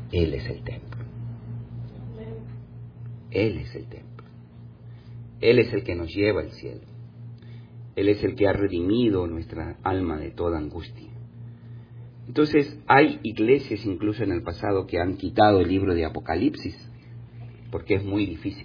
Él es el templo. Él es el templo. Él es el que nos lleva al cielo. Él es el que ha redimido nuestra alma de toda angustia. Entonces, hay iglesias incluso en el pasado que han quitado el libro de Apocalipsis, porque es muy difícil.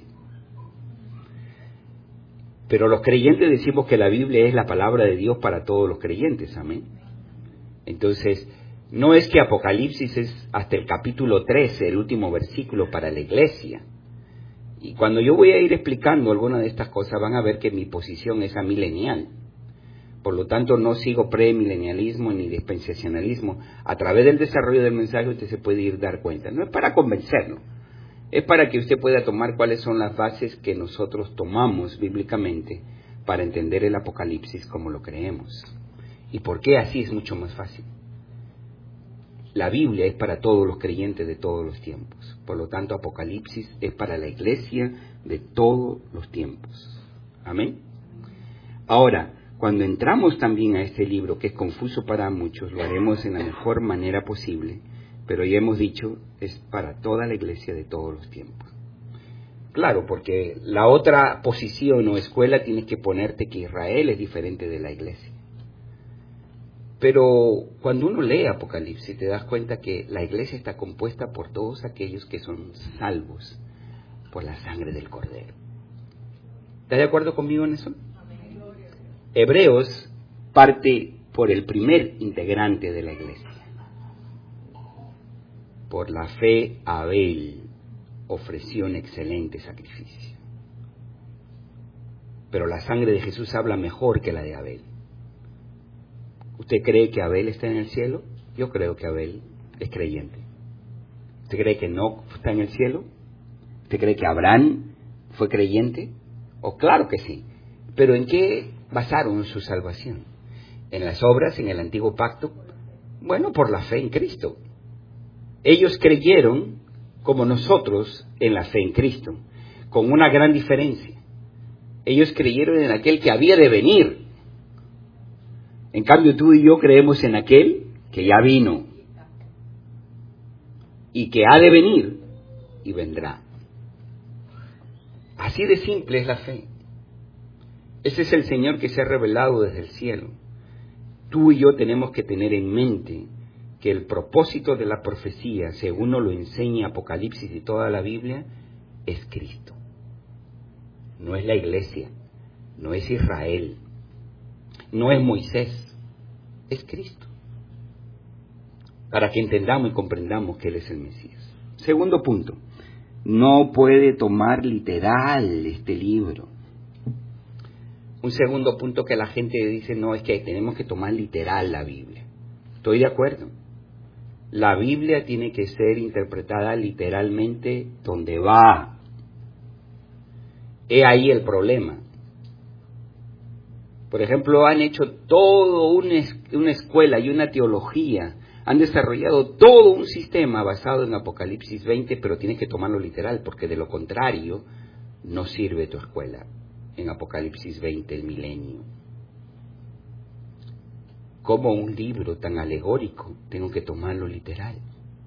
Pero los creyentes decimos que la Biblia es la palabra de Dios para todos los creyentes, amén. Entonces, no es que Apocalipsis es hasta el capítulo 13, el último versículo para la iglesia. Y cuando yo voy a ir explicando alguna de estas cosas, van a ver que mi posición es amilenial. Por lo tanto, no sigo premilenialismo ni dispensacionalismo. A través del desarrollo del mensaje usted se puede ir dar cuenta. No es para convencerlo, es para que usted pueda tomar cuáles son las bases que nosotros tomamos bíblicamente para entender el Apocalipsis como lo creemos. ¿Y por qué así es mucho más fácil? La Biblia es para todos los creyentes de todos los tiempos. Por lo tanto, Apocalipsis es para la iglesia de todos los tiempos. Amén. Ahora, cuando entramos también a este libro, que es confuso para muchos, lo haremos en la mejor manera posible, pero ya hemos dicho, es para toda la iglesia de todos los tiempos. Claro, porque la otra posición o escuela tienes que ponerte que Israel es diferente de la iglesia. Pero cuando uno lee Apocalipsis te das cuenta que la iglesia está compuesta por todos aquellos que son salvos por la sangre del Cordero. ¿Está de acuerdo conmigo en eso? Hebreos parte por el primer integrante de la iglesia. Por la fe Abel ofreció un excelente sacrificio. Pero la sangre de Jesús habla mejor que la de Abel. ¿Usted cree que Abel está en el cielo? Yo creo que Abel es creyente. ¿Usted cree que Enoc está en el cielo? ¿Usted cree que Abraham fue creyente? Oh, claro que sí. ¿Pero en qué basaron su salvación? ¿En las obras, en el antiguo pacto? Bueno, por la fe en Cristo. Ellos creyeron como nosotros en la fe en Cristo, con una gran diferencia. Ellos creyeron en aquel que había de venir. En cambio, tú y yo creemos en aquel que ya vino y que ha de venir y vendrá. Así de simple es la fe. Ese es el Señor que se ha revelado desde el cielo. Tú y yo tenemos que tener en mente que el propósito de la profecía, según nos lo enseña Apocalipsis y toda la Biblia, es Cristo. No es la iglesia, no es Israel, no es Moisés, es Cristo. Para que entendamos y comprendamos que Él es el Mesías. Segundo punto, no puede tomar literal este libro. Un segundo punto que la gente dice, no, es que tenemos que tomar literal la Biblia. Estoy de acuerdo. La Biblia tiene que ser interpretada literalmente donde va. He ahí el problema. Por ejemplo, han hecho todo una escuela y una teología, han desarrollado todo un sistema basado en Apocalipsis 20, pero tienes que tomarlo literal, porque de lo contrario no sirve tu escuela en Apocalipsis 20, el milenio. Como un libro tan alegórico tengo que tomarlo literal,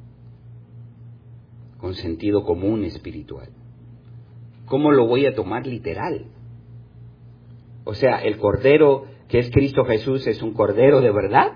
con sentido común espiritual? ¿Cómo lo voy a tomar literal? O sea, el Cordero que es Cristo Jesús es un Cordero de verdad.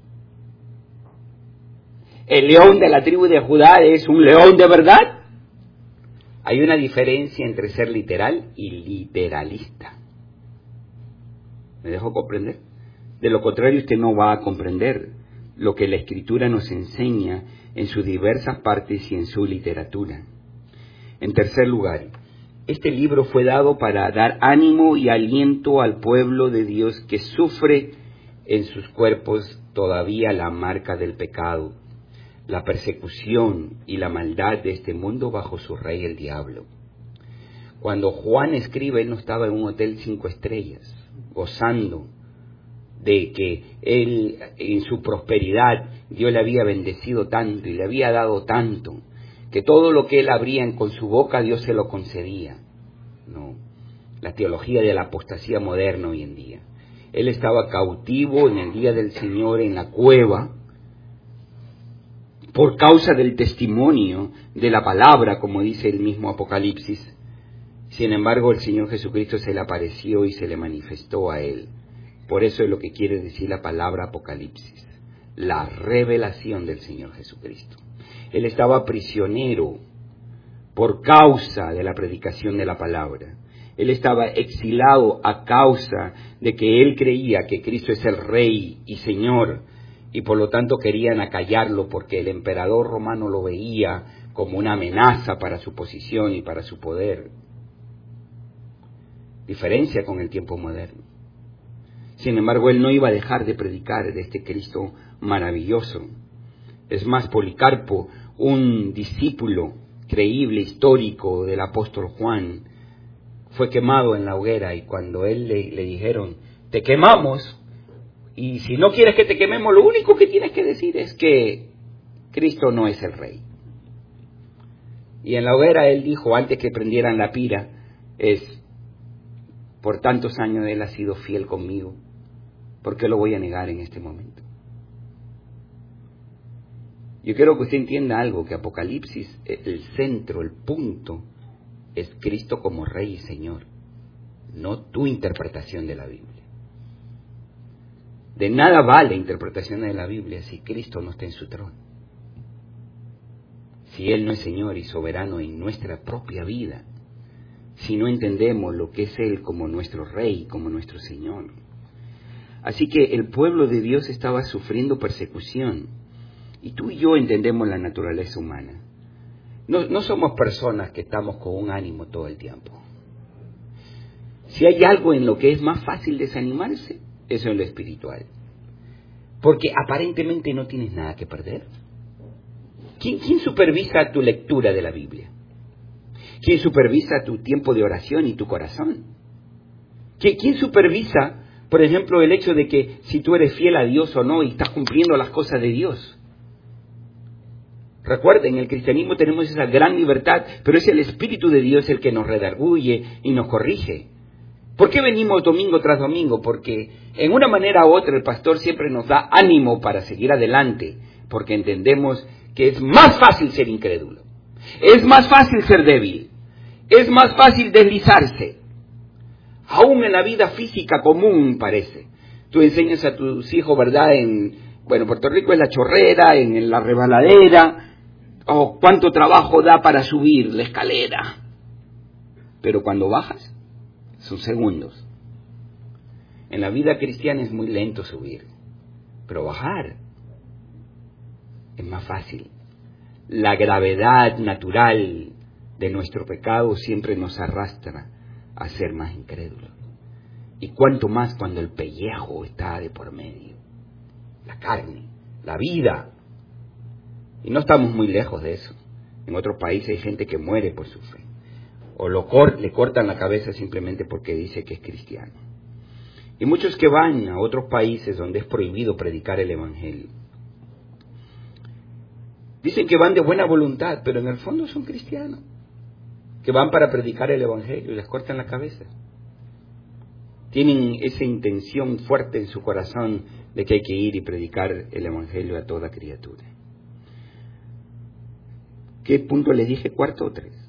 El león de la tribu de Judá es un león de verdad. Hay una diferencia entre ser literal y literalista. ¿Me dejo comprender? De lo contrario, usted no va a comprender lo que la Escritura nos enseña en sus diversas partes y en su literatura. En tercer lugar, este libro fue dado para dar ánimo y aliento al pueblo de Dios que sufre en sus cuerpos todavía la marca del pecado, la persecución y la maldad de este mundo bajo su rey el diablo. Cuando Juan escribe, él no estaba en un hotel 5 estrellas, gozando de que él en su prosperidad Dios le había bendecido tanto y le había dado tanto, que todo lo que él abría con su boca Dios se lo concedía. No, la teología de la apostasía moderna hoy en día. Él estaba cautivo en el día del Señor en la cueva, por causa del testimonio de la palabra, como dice el mismo Apocalipsis. Sin embargo, el Señor Jesucristo se le apareció y se le manifestó a él. Por eso es lo que quiere decir la palabra Apocalipsis, la revelación del Señor Jesucristo. Él estaba prisionero por causa de la predicación de la palabra. Él estaba exilado a causa de que él creía que Cristo es el Rey y Señor, y por lo tanto querían acallarlo porque el emperador romano lo veía como una amenaza para su posición y para su poder. Diferencia con el tiempo moderno. Sin embargo, él no iba a dejar de predicar de este Cristo maravilloso. Es más, Policarpo, un discípulo creíble, histórico del apóstol Juan, fue quemado en la hoguera, y cuando él le dijeron, te quemamos, y si no quieres que te quememos, lo único que tienes que decir es que Cristo no es el Rey. Y en la hoguera él dijo, antes que prendieran la pira, por tantos años él ha sido fiel conmigo, ¿por qué lo voy a negar en este momento? Yo quiero que usted entienda algo, que Apocalipsis, el centro, el punto, es Cristo como Rey y Señor, no tu interpretación de la Biblia. De nada vale interpretación de la Biblia si Cristo no está en su trono. Si Él no es Señor y soberano en nuestra propia vida. Si no entendemos lo que es Él como nuestro Rey, como nuestro Señor. Así que el pueblo de Dios estaba sufriendo persecución. Y tú y yo entendemos la naturaleza humana. No somos personas que estamos con un ánimo todo el tiempo. Si hay algo en lo que es más fácil desanimarse, eso es lo espiritual. Porque aparentemente no tienes nada que perder. ¿Quién supervisa tu lectura de la Biblia? ¿Quién supervisa tu tiempo de oración y tu corazón? ¿Quién supervisa, por ejemplo, el hecho de que si tú eres fiel a Dios o no y estás cumpliendo las cosas de Dios? Recuerden, en el cristianismo tenemos esa gran libertad, pero es el Espíritu de Dios el que nos redarguye y nos corrige. ¿Por qué venimos domingo tras domingo? Porque en una manera u otra el pastor siempre nos da ánimo para seguir adelante, porque entendemos que es más fácil ser incrédulo, es más fácil ser débil, es más fácil deslizarse, aún en la vida física común parece. Tú enseñas a tus hijos, ¿verdad? Puerto Rico es la chorrera, en la rebaladera, cuánto trabajo da para subir la escalera, pero cuando bajas, son segundos. En la vida cristiana es muy lento subir, pero bajar es más fácil. La gravedad natural de nuestro pecado siempre nos arrastra a ser más incrédulos. Y cuanto más cuando el pellejo está de por medio, la carne, la vida. Y no estamos muy lejos de eso. En otros países hay gente que muere por su fe. O le cortan la cabeza simplemente porque dice que es cristiano. Y muchos que van a otros países donde es prohibido predicar el Evangelio, dicen que van de buena voluntad, pero en el fondo son cristianos, que van para predicar el Evangelio y les cortan la cabeza. Tienen esa intención fuerte en su corazón de que hay que ir y predicar el Evangelio a toda criatura. ¿Qué punto les dije? ¿Cuarto o 3?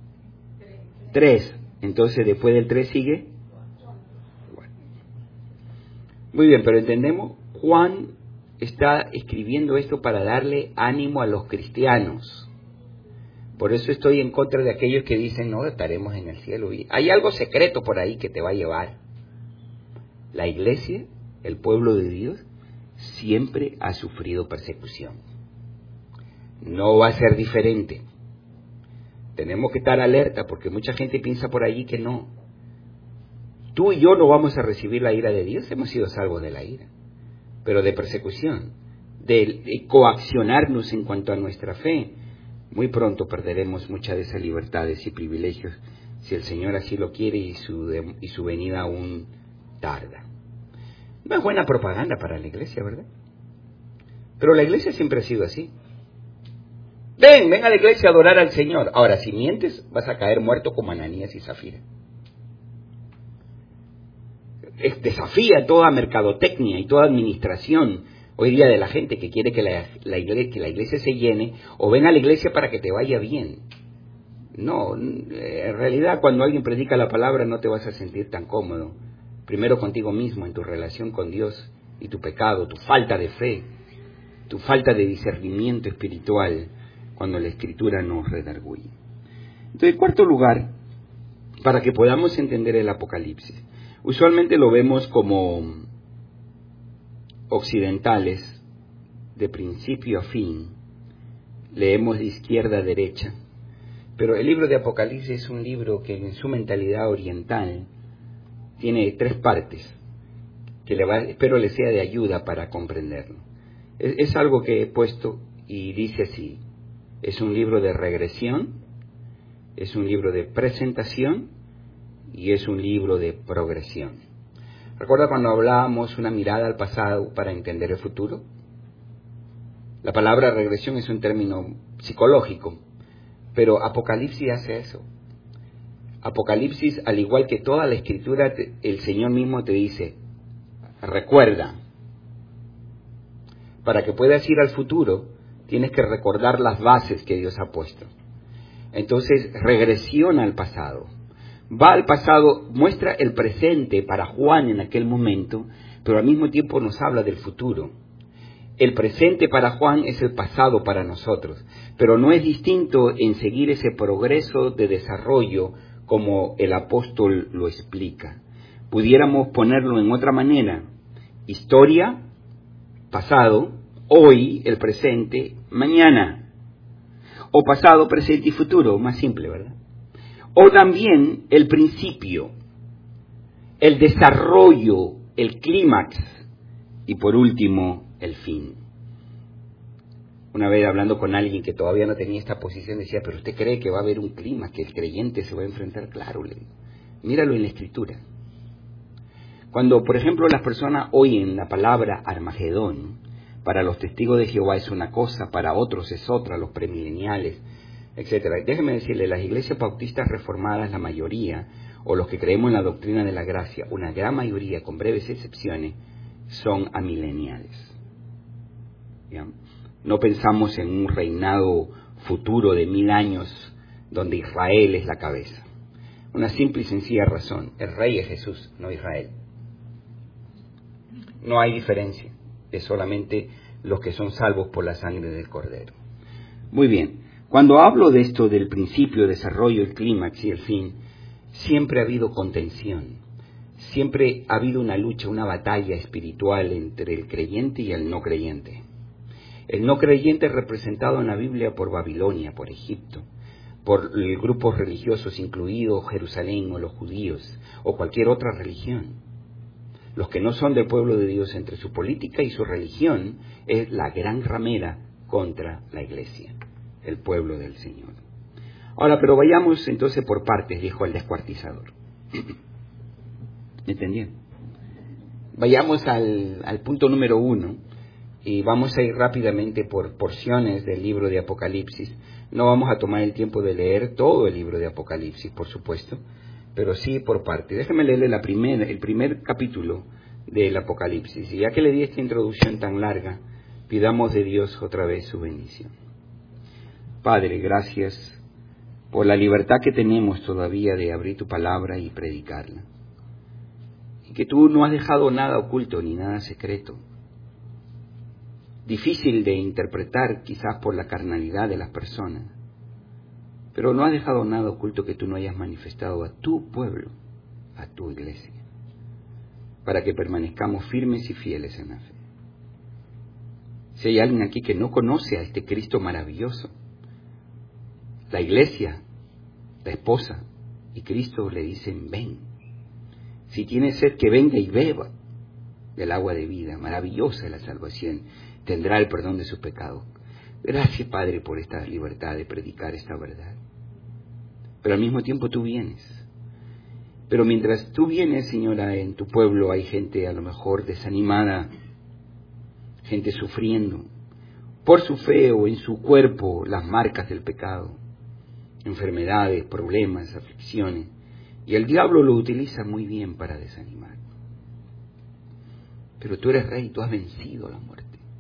3. Entonces, después del 3 sigue. Bueno. Muy bien, pero entendemos, Juan está escribiendo esto para darle ánimo a los cristianos. Por eso estoy en contra de aquellos que dicen, no, estaremos en el cielo. Y hay algo secreto por ahí que te va a llevar. La iglesia, el pueblo de Dios, siempre ha sufrido persecución. No va a ser diferente. Tenemos que estar alerta porque mucha gente piensa por allí que no. Tú y yo no vamos a recibir la ira de Dios, hemos sido salvos de la ira. Pero de persecución, de coaccionarnos en cuanto a nuestra fe, muy pronto perderemos muchas de esas libertades y privilegios si el Señor así lo quiere y su venida aún tarda. No es buena propaganda para la iglesia, ¿verdad? Pero la iglesia siempre ha sido así. Ven a la iglesia a adorar al Señor. Ahora, si mientes, vas a caer muerto como Ananías y Zafira. Desafía toda mercadotecnia y toda administración hoy día de la gente que quiere que la iglesia se llene, o ven a la iglesia para que te vaya bien. No, en realidad cuando alguien predica la palabra no te vas a sentir tan cómodo. Primero contigo mismo, en tu relación con Dios y tu pecado, tu falta de fe, tu falta de discernimiento espiritual, cuando la Escritura nos redarguye. Entonces, en cuarto lugar, para que podamos entender el Apocalipsis, usualmente lo vemos como occidentales, de principio a fin, leemos de izquierda a derecha, pero el libro de Apocalipsis es un libro que en su mentalidad oriental tiene 3 partes, que espero le sea de ayuda para comprenderlo. Es algo que he puesto y dice así: es un libro de regresión, es un libro de presentación y es un libro de progresión. ¿Recuerda cuando hablábamos una mirada al pasado para entender el futuro? La palabra regresión es un término psicológico, pero Apocalipsis hace eso. Apocalipsis, al igual que toda la Escritura, el Señor mismo te dice: recuerda. Para que puedas ir al futuro, tienes que recordar las bases que Dios ha puesto. Entonces, regresiona al pasado. Va al pasado, muestra el presente para Juan en aquel momento, pero al mismo tiempo nos habla del futuro. El presente para Juan es el pasado para nosotros, pero no es distinto en seguir ese progreso de desarrollo como el apóstol lo explica. Pudiéramos ponerlo en otra manera: historia, pasado, hoy, el presente, mañana. O pasado, presente y futuro, más simple, ¿verdad? O también el principio, el desarrollo, el clímax y por último el fin. Una vez hablando con alguien que todavía no tenía esta posición, decía: ¿pero usted cree que va a haber un clímax, que el creyente se va a enfrentar? Claro, le digo, míralo en la Escritura. Cuando, por ejemplo, las personas oyen la palabra Armagedón, para los testigos de Jehová es una cosa, para otros es otra, los premileniales, etcétera. Déjeme decirle, las iglesias bautistas reformadas, la mayoría, o los que creemos en la doctrina de la gracia, una gran mayoría, con breves excepciones, son amileniales. ¿Ya? No pensamos en un reinado futuro de 1000 años donde Israel es la cabeza. Una simple y sencilla razón: el rey es Jesús, no Israel. No hay diferencia, es solamente los que son salvos por la sangre del Cordero. Muy bien, cuando hablo de esto del principio, desarrollo, el clímax y el fin, siempre ha habido contención, siempre ha habido una lucha, una batalla espiritual entre el creyente y el no creyente. El no creyente es representado en la Biblia por Babilonia, por Egipto, por grupos religiosos, incluidos Jerusalén o los judíos, o cualquier otra religión. Los que no son del pueblo de Dios, entre su política y su religión, es la gran ramera contra la iglesia, el pueblo del Señor. Ahora, pero vayamos entonces por partes, dijo el descuartizador. ¿Me entendieron? Vayamos al punto número 1 y vamos a ir rápidamente por porciones del libro de Apocalipsis. No vamos a tomar el tiempo de leer todo el libro de Apocalipsis, por supuesto, pero sí por parte. Déjeme leerle el primer capítulo del Apocalipsis. Y ya que le di esta introducción tan larga, pidamos de Dios otra vez su bendición. Padre, gracias por la libertad que tenemos todavía de abrir tu palabra y predicarla. Y que tú no has dejado nada oculto ni nada secreto. Difícil de interpretar quizás por la carnalidad de las personas, pero no has dejado nada oculto que tú no hayas manifestado a tu pueblo, a tu iglesia, para que permanezcamos firmes y fieles en la fe. Si hay alguien aquí que no conoce a este Cristo maravilloso, la iglesia, la esposa y Cristo le dicen: ven. Si tiene sed, que venga y beba del agua de vida. Maravillosa es la salvación, tendrá el perdón de sus pecados. Gracias, Padre, por esta libertad de predicar esta verdad. Pero al mismo tiempo tú vienes. Pero mientras tú vienes, Señora, en tu pueblo hay gente a lo mejor desanimada, gente sufriendo por su fe o en su cuerpo las marcas del pecado, enfermedades, problemas, aflicciones, y el diablo lo utiliza muy bien para desanimar. Pero tú eres rey, tú has vencido la muerte.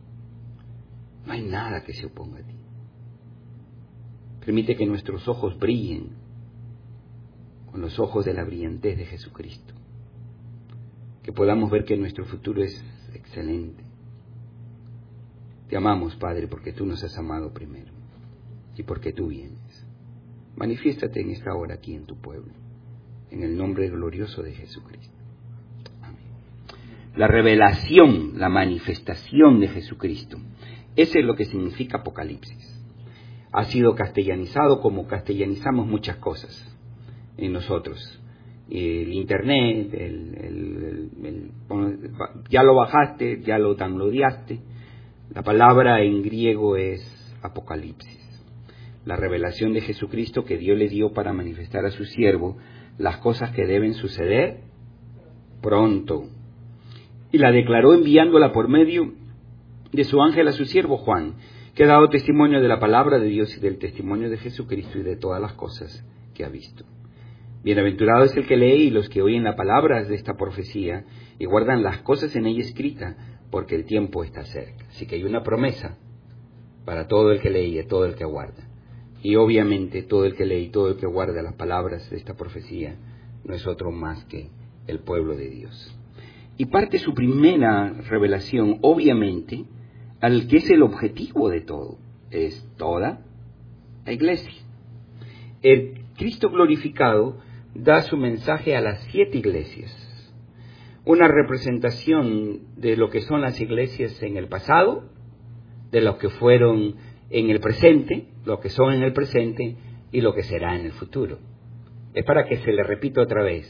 No hay nada que se oponga a ti. Permite que nuestros ojos brillen con los ojos de la brillantez de Jesucristo. Que podamos ver que nuestro futuro es excelente. Te amamos, Padre, porque tú nos has amado primero y porque tú vienes. Manifiéstate en esta hora aquí en tu pueblo, en el nombre glorioso de Jesucristo. Amén. La revelación, la manifestación de Jesucristo. Ese es lo que significa Apocalipsis. Ha sido castellanizado como castellanizamos muchas cosas en nosotros. El internet, ya lo bajaste, ya lo downloadeaste. La palabra en griego es Apocalipsis. La revelación de Jesucristo que Dios le dio para manifestar a su siervo las cosas que deben suceder pronto. Y la declaró enviándola por medio de su ángel a su siervo Juan, que ha dado testimonio de la palabra de Dios y del testimonio de Jesucristo y de todas las cosas que ha visto. Bienaventurado es el que lee y los que oyen las palabras de esta profecía y guardan las cosas en ella escritas, porque el tiempo está cerca. Así que hay una promesa para todo el que lee y todo el que guarda. Y obviamente todo el que lee y todo el que guarda las palabras de esta profecía no es otro más que el pueblo de Dios. Y parte su primera revelación, obviamente, al que es el objetivo de todo, es toda la iglesia. El Cristo glorificado da su mensaje a las 7 iglesias, una representación de lo que son las iglesias en el pasado, de lo que fueron en el presente, lo que son en el presente y lo que será en el futuro. Es para que se le repita otra vez,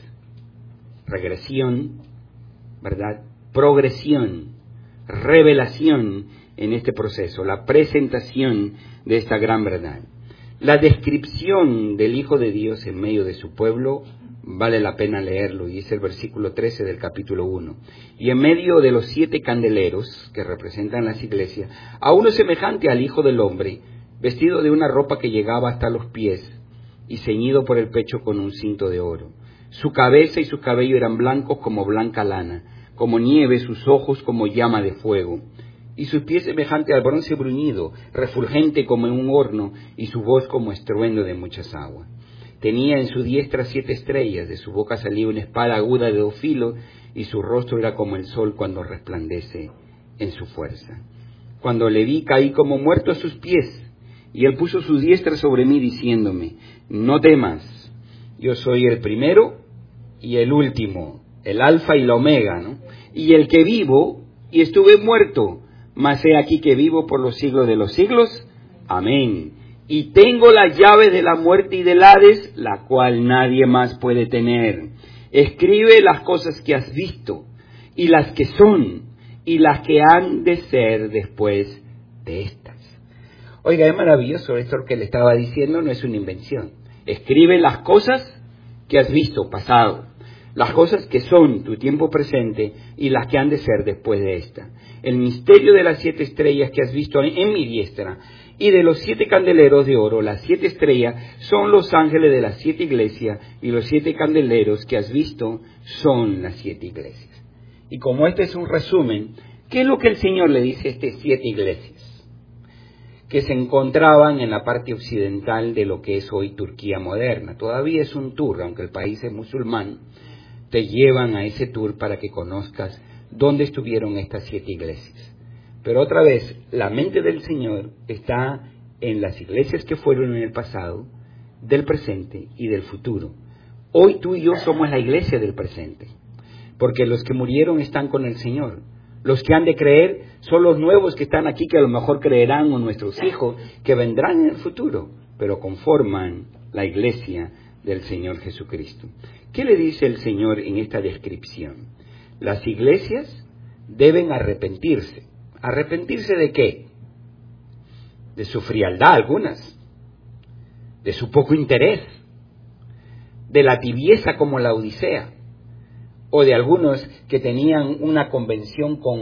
regresión, ¿verdad? Progresión, revelación en este proceso, la presentación de esta gran verdad. La descripción del Hijo de Dios en medio de su pueblo vale la pena leerlo, y es el versículo 13 del capítulo 1. Y en medio de los 7 candeleros que representan las iglesias, a uno semejante al Hijo del Hombre, vestido de una ropa que llegaba hasta los pies y ceñido por el pecho con un cinto de oro. Su cabeza y su cabello eran blancos como blanca lana, como nieve, sus ojos como llama de fuego, y sus pies semejante al bronce bruñido, refulgente como en un horno, y su voz como estruendo de muchas aguas. Tenía en su diestra 7 estrellas, de su boca salía una espada aguda de 2 filos, y su rostro era como el sol cuando resplandece en su fuerza. Cuando le vi, caí como muerto a sus pies, y él puso su diestra sobre mí, diciéndome, no temas, yo soy el primero y el último, el alfa y la omega, ¿no? Y el que vivo, y estuve muerto, mas he aquí que vivo por los siglos de los siglos. Amén. Y tengo la llave de la muerte y del Hades, la cual nadie más puede tener. Escribe las cosas que has visto, y las que son, y las que han de ser después de estas. Oiga, es maravilloso esto que le estaba diciendo, no es una invención. Escribe las cosas que has visto, pasado, las cosas que son tu tiempo presente y las que han de ser después de esta. El misterio de las 7 estrellas que has visto en mi diestra y de los 7 candeleros de oro, las 7 estrellas son los ángeles de las 7 iglesias y los 7 candeleros que has visto son las 7 iglesias. Y como este es un resumen, ¿qué es lo que el Señor le dice a estas 7 iglesias? Que se encontraban en la parte occidental de lo que es hoy Turquía moderna. Todavía es un tour, aunque el país es musulmán, te llevan a ese tour para que conozcas dónde estuvieron estas 7 iglesias. Pero otra vez, la mente del Señor está en las iglesias que fueron en el pasado, del presente y del futuro. Hoy tú y yo somos la iglesia del presente, porque los que murieron están con el Señor. Los que han de creer son los nuevos que están aquí, que a lo mejor creerán, o nuestros hijos, que vendrán en el futuro, pero conforman la iglesia del Señor Jesucristo. ¿Qué le dice el Señor en esta descripción? Las iglesias deben arrepentirse. ¿Arrepentirse de qué? De su frialdad algunas, de su poco interés, de la tibieza como la Odisea, o de algunos que tenían una convención con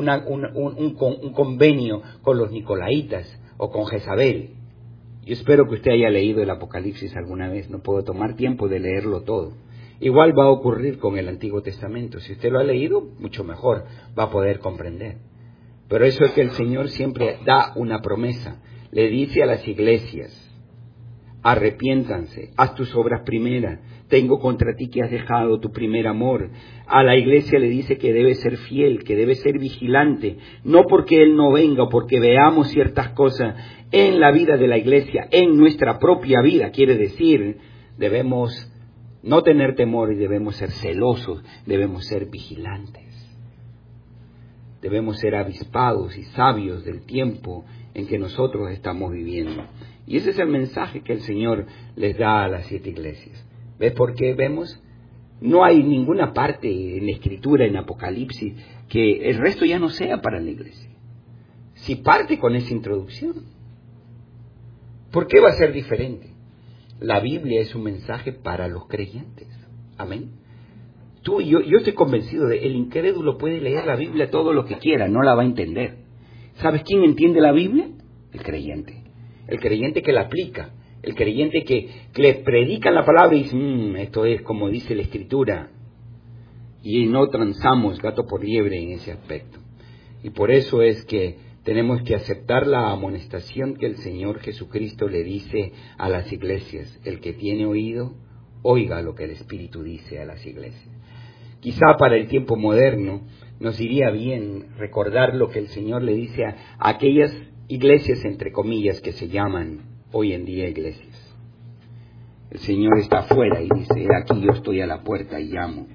un convenio con los nicolaitas o con Jezabel. Yo espero que usted haya leído el Apocalipsis alguna vez, no puedo tomar tiempo de leerlo todo. Igual va a ocurrir con el Antiguo Testamento, si usted lo ha leído, mucho mejor, va a poder comprender. Pero eso es que el Señor siempre da una promesa. Le dice a las iglesias: arrepiéntanse, haz tus obras primeras. Tengo contra ti que has dejado tu primer amor. A la iglesia le dice que debe ser fiel, que debe ser vigilante, no porque Él no venga o porque veamos ciertas cosas en la vida de la iglesia, en nuestra propia vida. Quiere decir, debemos no tener temor y debemos ser celosos, debemos ser vigilantes. Debemos ser avispados y sabios del tiempo en que nosotros estamos viviendo. Y ese es el mensaje que el Señor les da a las 7 iglesias. ¿Ves por qué vemos? No hay ninguna parte en la Escritura, en Apocalipsis, que el resto ya no sea para la iglesia. Si parte con esa introducción, ¿por qué va a ser diferente? La Biblia es un mensaje para los creyentes. Amén. Tú y yo estoy convencido de que el incrédulo puede leer la Biblia todo lo que quiera, no la va a entender. ¿Sabes quién entiende la Biblia? El creyente. El creyente que la aplica. El creyente que le predica la palabra y dice, esto es como dice la Escritura. Y no transamos gato por liebre en ese aspecto. Y por eso es que tenemos que aceptar la amonestación que el Señor Jesucristo le dice a las iglesias. El que tiene oído, oiga lo que el Espíritu dice a las iglesias. Quizá para el tiempo moderno nos iría bien recordar lo que el Señor le dice a aquellas iglesias, entre comillas, que se llaman hoy en día iglesias. El Señor está afuera y dice, aquí yo estoy a la puerta y llamo.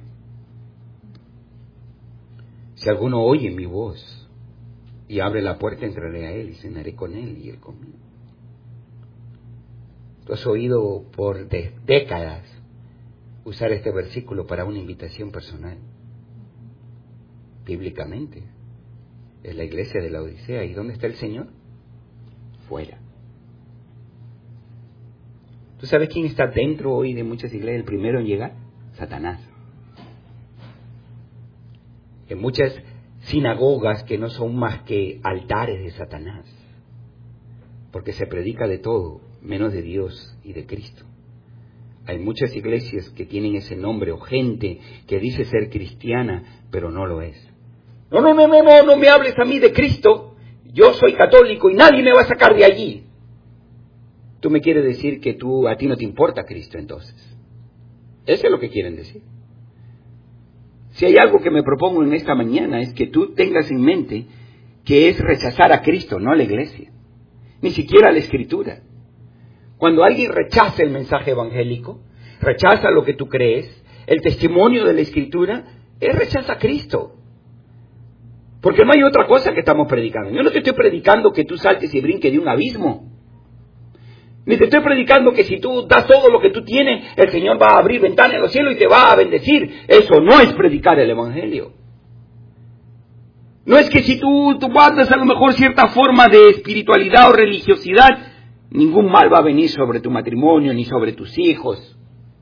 Si alguno oye mi voz y abre la puerta, entraré a Él y cenaré con Él y Él conmigo. Tú has oído por décadas usar este versículo para una invitación personal. Bíblicamente, es la iglesia de la Odisea. ¿Y dónde está el Señor? Fuera. ¿Tú sabes quién está dentro hoy de muchas iglesias? El primero en llegar, Satanás. En muchas sinagogas que no son más que altares de Satanás, porque se predica de todo, menos de Dios y de Cristo. Hay muchas iglesias que tienen ese nombre, o gente que dice ser cristiana, pero no lo es. No me hables a mí de Cristo. Yo soy católico y nadie me va a sacar de allí. Tú me quieres decir que a ti no te importa Cristo entonces. Eso es lo que quieren decir. Si hay algo que me propongo en esta mañana es que tú tengas en mente que es rechazar a Cristo, no a la iglesia, ni siquiera a la Escritura. Cuando alguien rechaza el mensaje evangélico, rechaza lo que tú crees, el testimonio de la Escritura, él rechaza a Cristo. Porque no hay otra cosa que estamos predicando. Yo no te estoy predicando que tú saltes y brinques de un abismo. Ni te estoy predicando que si tú das todo lo que tú tienes, el Señor va a abrir ventanas en los cielos y te va a bendecir. Eso no es predicar el Evangelio. No es que si tú guardas a lo mejor cierta forma de espiritualidad o religiosidad, ningún mal va a venir sobre tu matrimonio ni sobre tus hijos.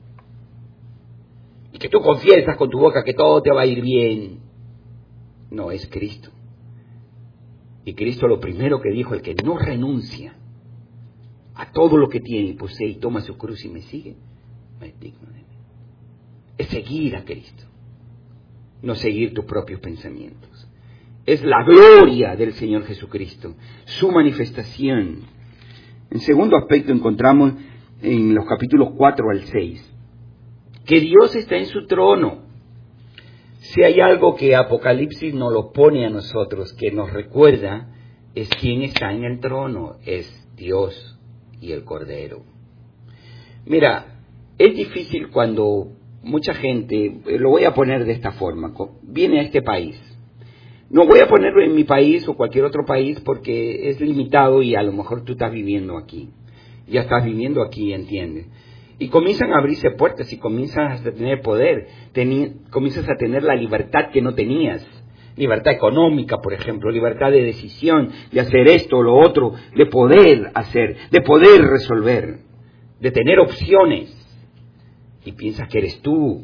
Y que tú confiesas con tu boca que todo te va a ir bien. No, es Cristo. Y Cristo lo primero que dijo, el que no renuncia a todo lo que tiene y posee y toma su cruz y me sigue, no es digno de mí. Es seguir a Cristo, no seguir tus propios pensamientos. Es la gloria del Señor Jesucristo, su manifestación. En segundo aspecto encontramos en los capítulos 4 al 6, que Dios está en su trono. Si hay algo que Apocalipsis nos lo pone a nosotros, que nos recuerda, es quién está en el trono, es Dios y el Cordero. Mira, es difícil cuando mucha gente, lo voy a poner de esta forma, viene a este país. No voy a ponerlo en mi país o cualquier otro país porque es limitado y a lo mejor tú estás viviendo aquí. Ya estás viviendo aquí, ¿entiendes? Y comienzan a abrirse puertas y comienzas a tener poder, comienzas a tener la libertad que no tenías. Libertad económica, por ejemplo, libertad de decisión, de hacer esto o lo otro, de poder hacer, de poder resolver, de tener opciones. Y piensas que eres tú.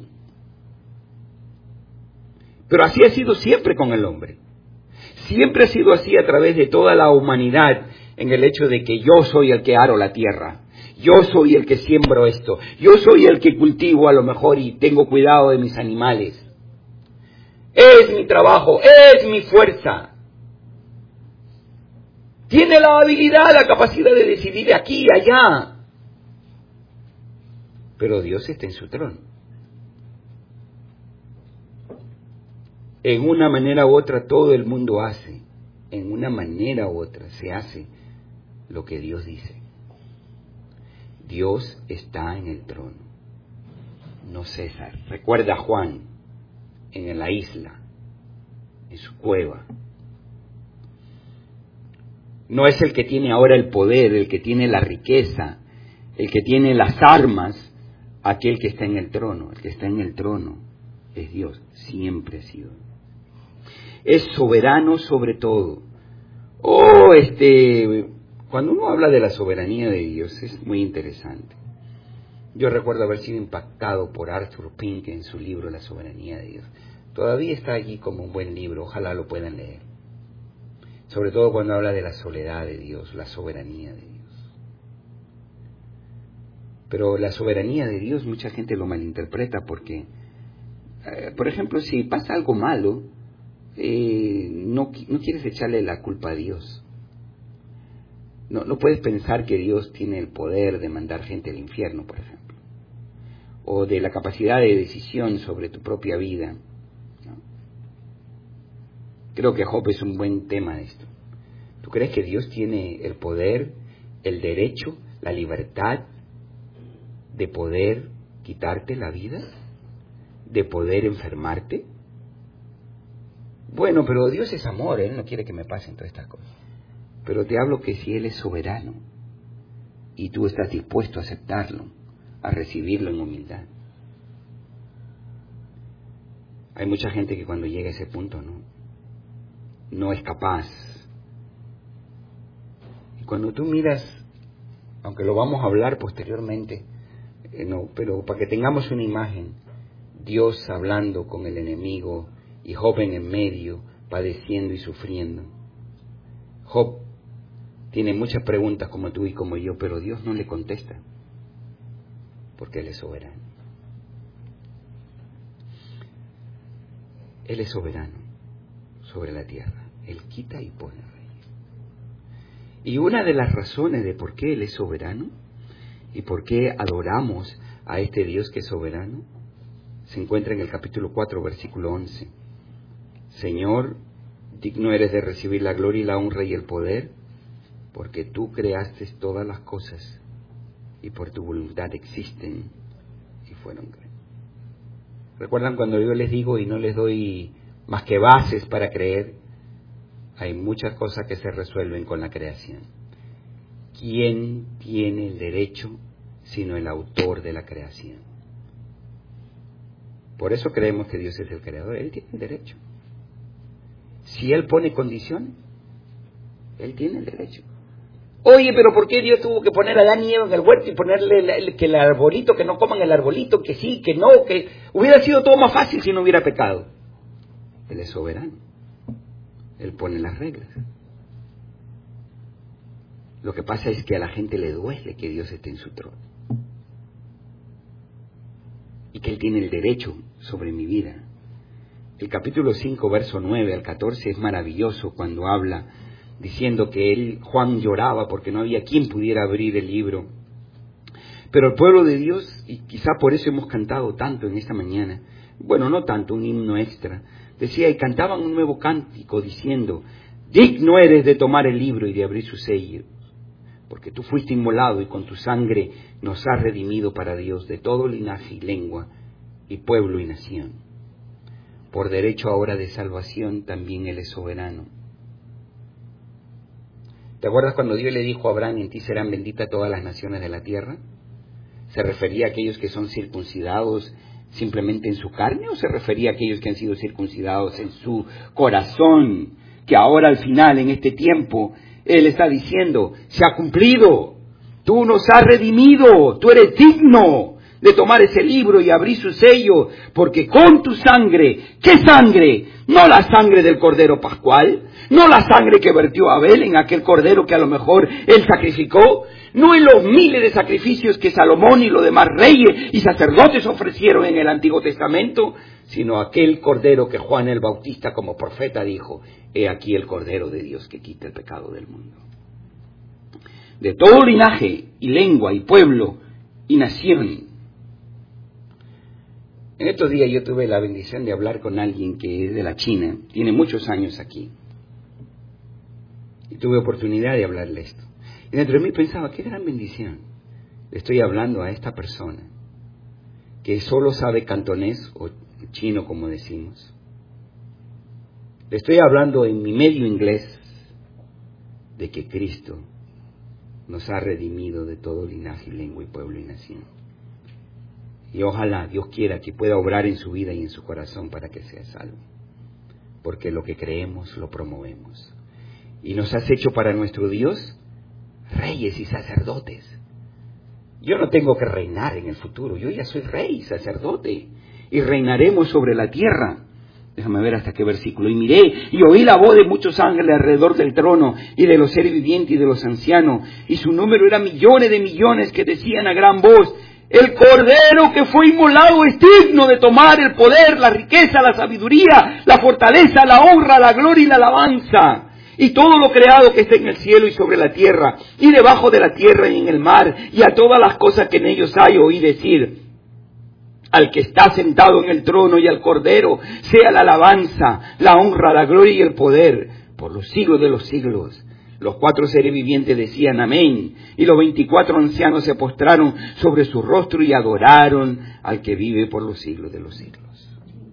Pero así ha sido siempre con el hombre. Siempre ha sido así a través de toda la humanidad, en el hecho de que yo soy el que aro la tierra. Yo soy el que siembro esto. Yo soy el que cultivo a lo mejor y tengo cuidado de mis animales. Es mi trabajo, es mi fuerza. Tiene la habilidad, la capacidad de decidir de aquí y allá. Pero Dios está en su trono. En una manera u otra todo el mundo hace. En una manera u otra se hace lo que Dios dice. Dios está en el trono. No César. Recuerda a Juan en la isla, en su cueva. No es el que tiene ahora el poder, el que tiene la riqueza, el que tiene las armas, aquel que está en el trono. El que está en el trono es Dios, siempre ha sido. Es soberano sobre todo. Cuando uno habla de la soberanía de Dios es muy interesante. Yo recuerdo haber sido impactado por Arthur Pink en su libro La soberanía de Dios. Todavía está allí como un buen libro, ojalá lo puedan leer. Sobre todo cuando habla de la soledad de Dios, la soberanía de Dios. Pero la soberanía de Dios mucha gente lo malinterpreta porque, por ejemplo, si pasa algo malo, no quieres echarle la culpa a Dios. No puedes pensar que Dios tiene el poder de mandar gente al infierno, por ejemplo, o de la capacidad de decisión sobre tu propia vida, ¿no? Creo que Job es un buen tema de esto. ¿Tú crees que Dios tiene el poder, el derecho, la libertad de poder quitarte la vida? ¿De poder enfermarte? Bueno, pero Dios es amor, Él no quiere que me pasen todas estas cosas. Pero te hablo que si Él es soberano y tú estás dispuesto a aceptarlo, a recibirlo en humildad. Hay mucha gente que cuando llega a ese punto no es capaz. Y cuando tú miras, aunque lo vamos a hablar posteriormente, pero para que tengamos una imagen, Dios hablando con el enemigo y Job en medio, padeciendo y sufriendo. Job tiene muchas preguntas como tú y como yo, pero Dios no le contesta, porque Él es soberano. Él es soberano sobre la tierra. Él quita y pone reyes. Y una de las razones de por qué Él es soberano y por qué adoramos a este Dios que es soberano se encuentra en el capítulo 4, versículo 11. Señor, digno eres de recibir la gloria y la honra y el poder, porque tú creaste todas las cosas y por tu voluntad existen y fueron creadas. ¿Recuerdan cuando yo les digo y no les doy más que bases para creer? Hay muchas cosas que se resuelven con la creación. ¿Quién tiene el derecho sino el autor de la creación? Por eso creemos que Dios es el creador. Él tiene el derecho. Si Él pone condiciones, Él tiene el derecho. Oye, pero ¿por qué Dios tuvo que poner a Adán y Eva en el huerto y ponerle que el arbolito, que no coman el arbolito, que sí, que no, que hubiera sido todo más fácil si no hubiera pecado? Él es soberano. Él pone las reglas. Lo que pasa es que a la gente le duele que Dios esté en su trono. Y que Él tiene el derecho sobre mi vida. El capítulo 5, verso 9 al 14 es maravilloso cuando habla diciendo que Juan lloraba porque no había quien pudiera abrir el libro. Pero el pueblo de Dios, y quizá por eso hemos cantado tanto en esta mañana, bueno, no tanto, un himno extra, decía, y cantaban un nuevo cántico diciendo, digno eres de tomar el libro y de abrir su sello, porque tú fuiste inmolado y con tu sangre nos has redimido para Dios de todo linaje y lengua y pueblo y nación. Por derecho ahora de salvación también Él es soberano. ¿Te acuerdas cuando Dios le dijo a Abraham, en ti serán benditas todas las naciones de la tierra? ¿Se refería a aquellos que son circuncidados simplemente en su carne o se refería a aquellos que han sido circuncidados en su corazón? Que ahora al final, en este tiempo, Él está diciendo, se ha cumplido, tú nos has redimido, tú eres digno de tomar ese libro y abrir su sello, porque con tu sangre, ¿qué sangre? No la sangre del Cordero Pascual, no la sangre que vertió Abel en aquel Cordero que a lo mejor él sacrificó, no en los miles de sacrificios que Salomón y los demás reyes y sacerdotes ofrecieron en el Antiguo Testamento, sino aquel Cordero que Juan el Bautista como profeta dijo, he aquí el Cordero de Dios que quita el pecado del mundo. de todo linaje y lengua y pueblo y nación. En estos días yo tuve la bendición de hablar con alguien que es de la China, tiene muchos años aquí. Y tuve oportunidad de hablarle esto. Y dentro de mí pensaba, qué gran bendición. Le estoy hablando a esta persona que solo sabe cantonés o chino, como decimos. Le estoy hablando en mi medio inglés de que Cristo nos ha redimido de todo linaje, lengua y pueblo y nación. Y ojalá Dios quiera que pueda obrar en su vida y en su corazón para que sea salvo. Porque lo que creemos lo promovemos. Y nos has hecho para nuestro Dios reyes y sacerdotes. Yo no tengo que reinar en el futuro, yo ya soy rey y sacerdote. Y reinaremos sobre la tierra. Déjame ver hasta qué versículo. Y miré y oí la voz de muchos ángeles alrededor del trono y de los seres vivientes y de los ancianos. Y su número era millones de millones que decían a gran voz: el Cordero que fue inmolado es digno de tomar el poder, la riqueza, la sabiduría, la fortaleza, la honra, la gloria y la alabanza. Y todo lo creado que está en el cielo y sobre la tierra, y debajo de la tierra y en el mar, y a todas las cosas que en ellos hay, oí decir: al que está sentado en el trono y al Cordero, sea la alabanza, la honra, la gloria y el poder, por los siglos de los siglos. Los 4 seres vivientes decían amén, y los 24 ancianos se postraron sobre su rostro y adoraron al que vive por los siglos de los siglos.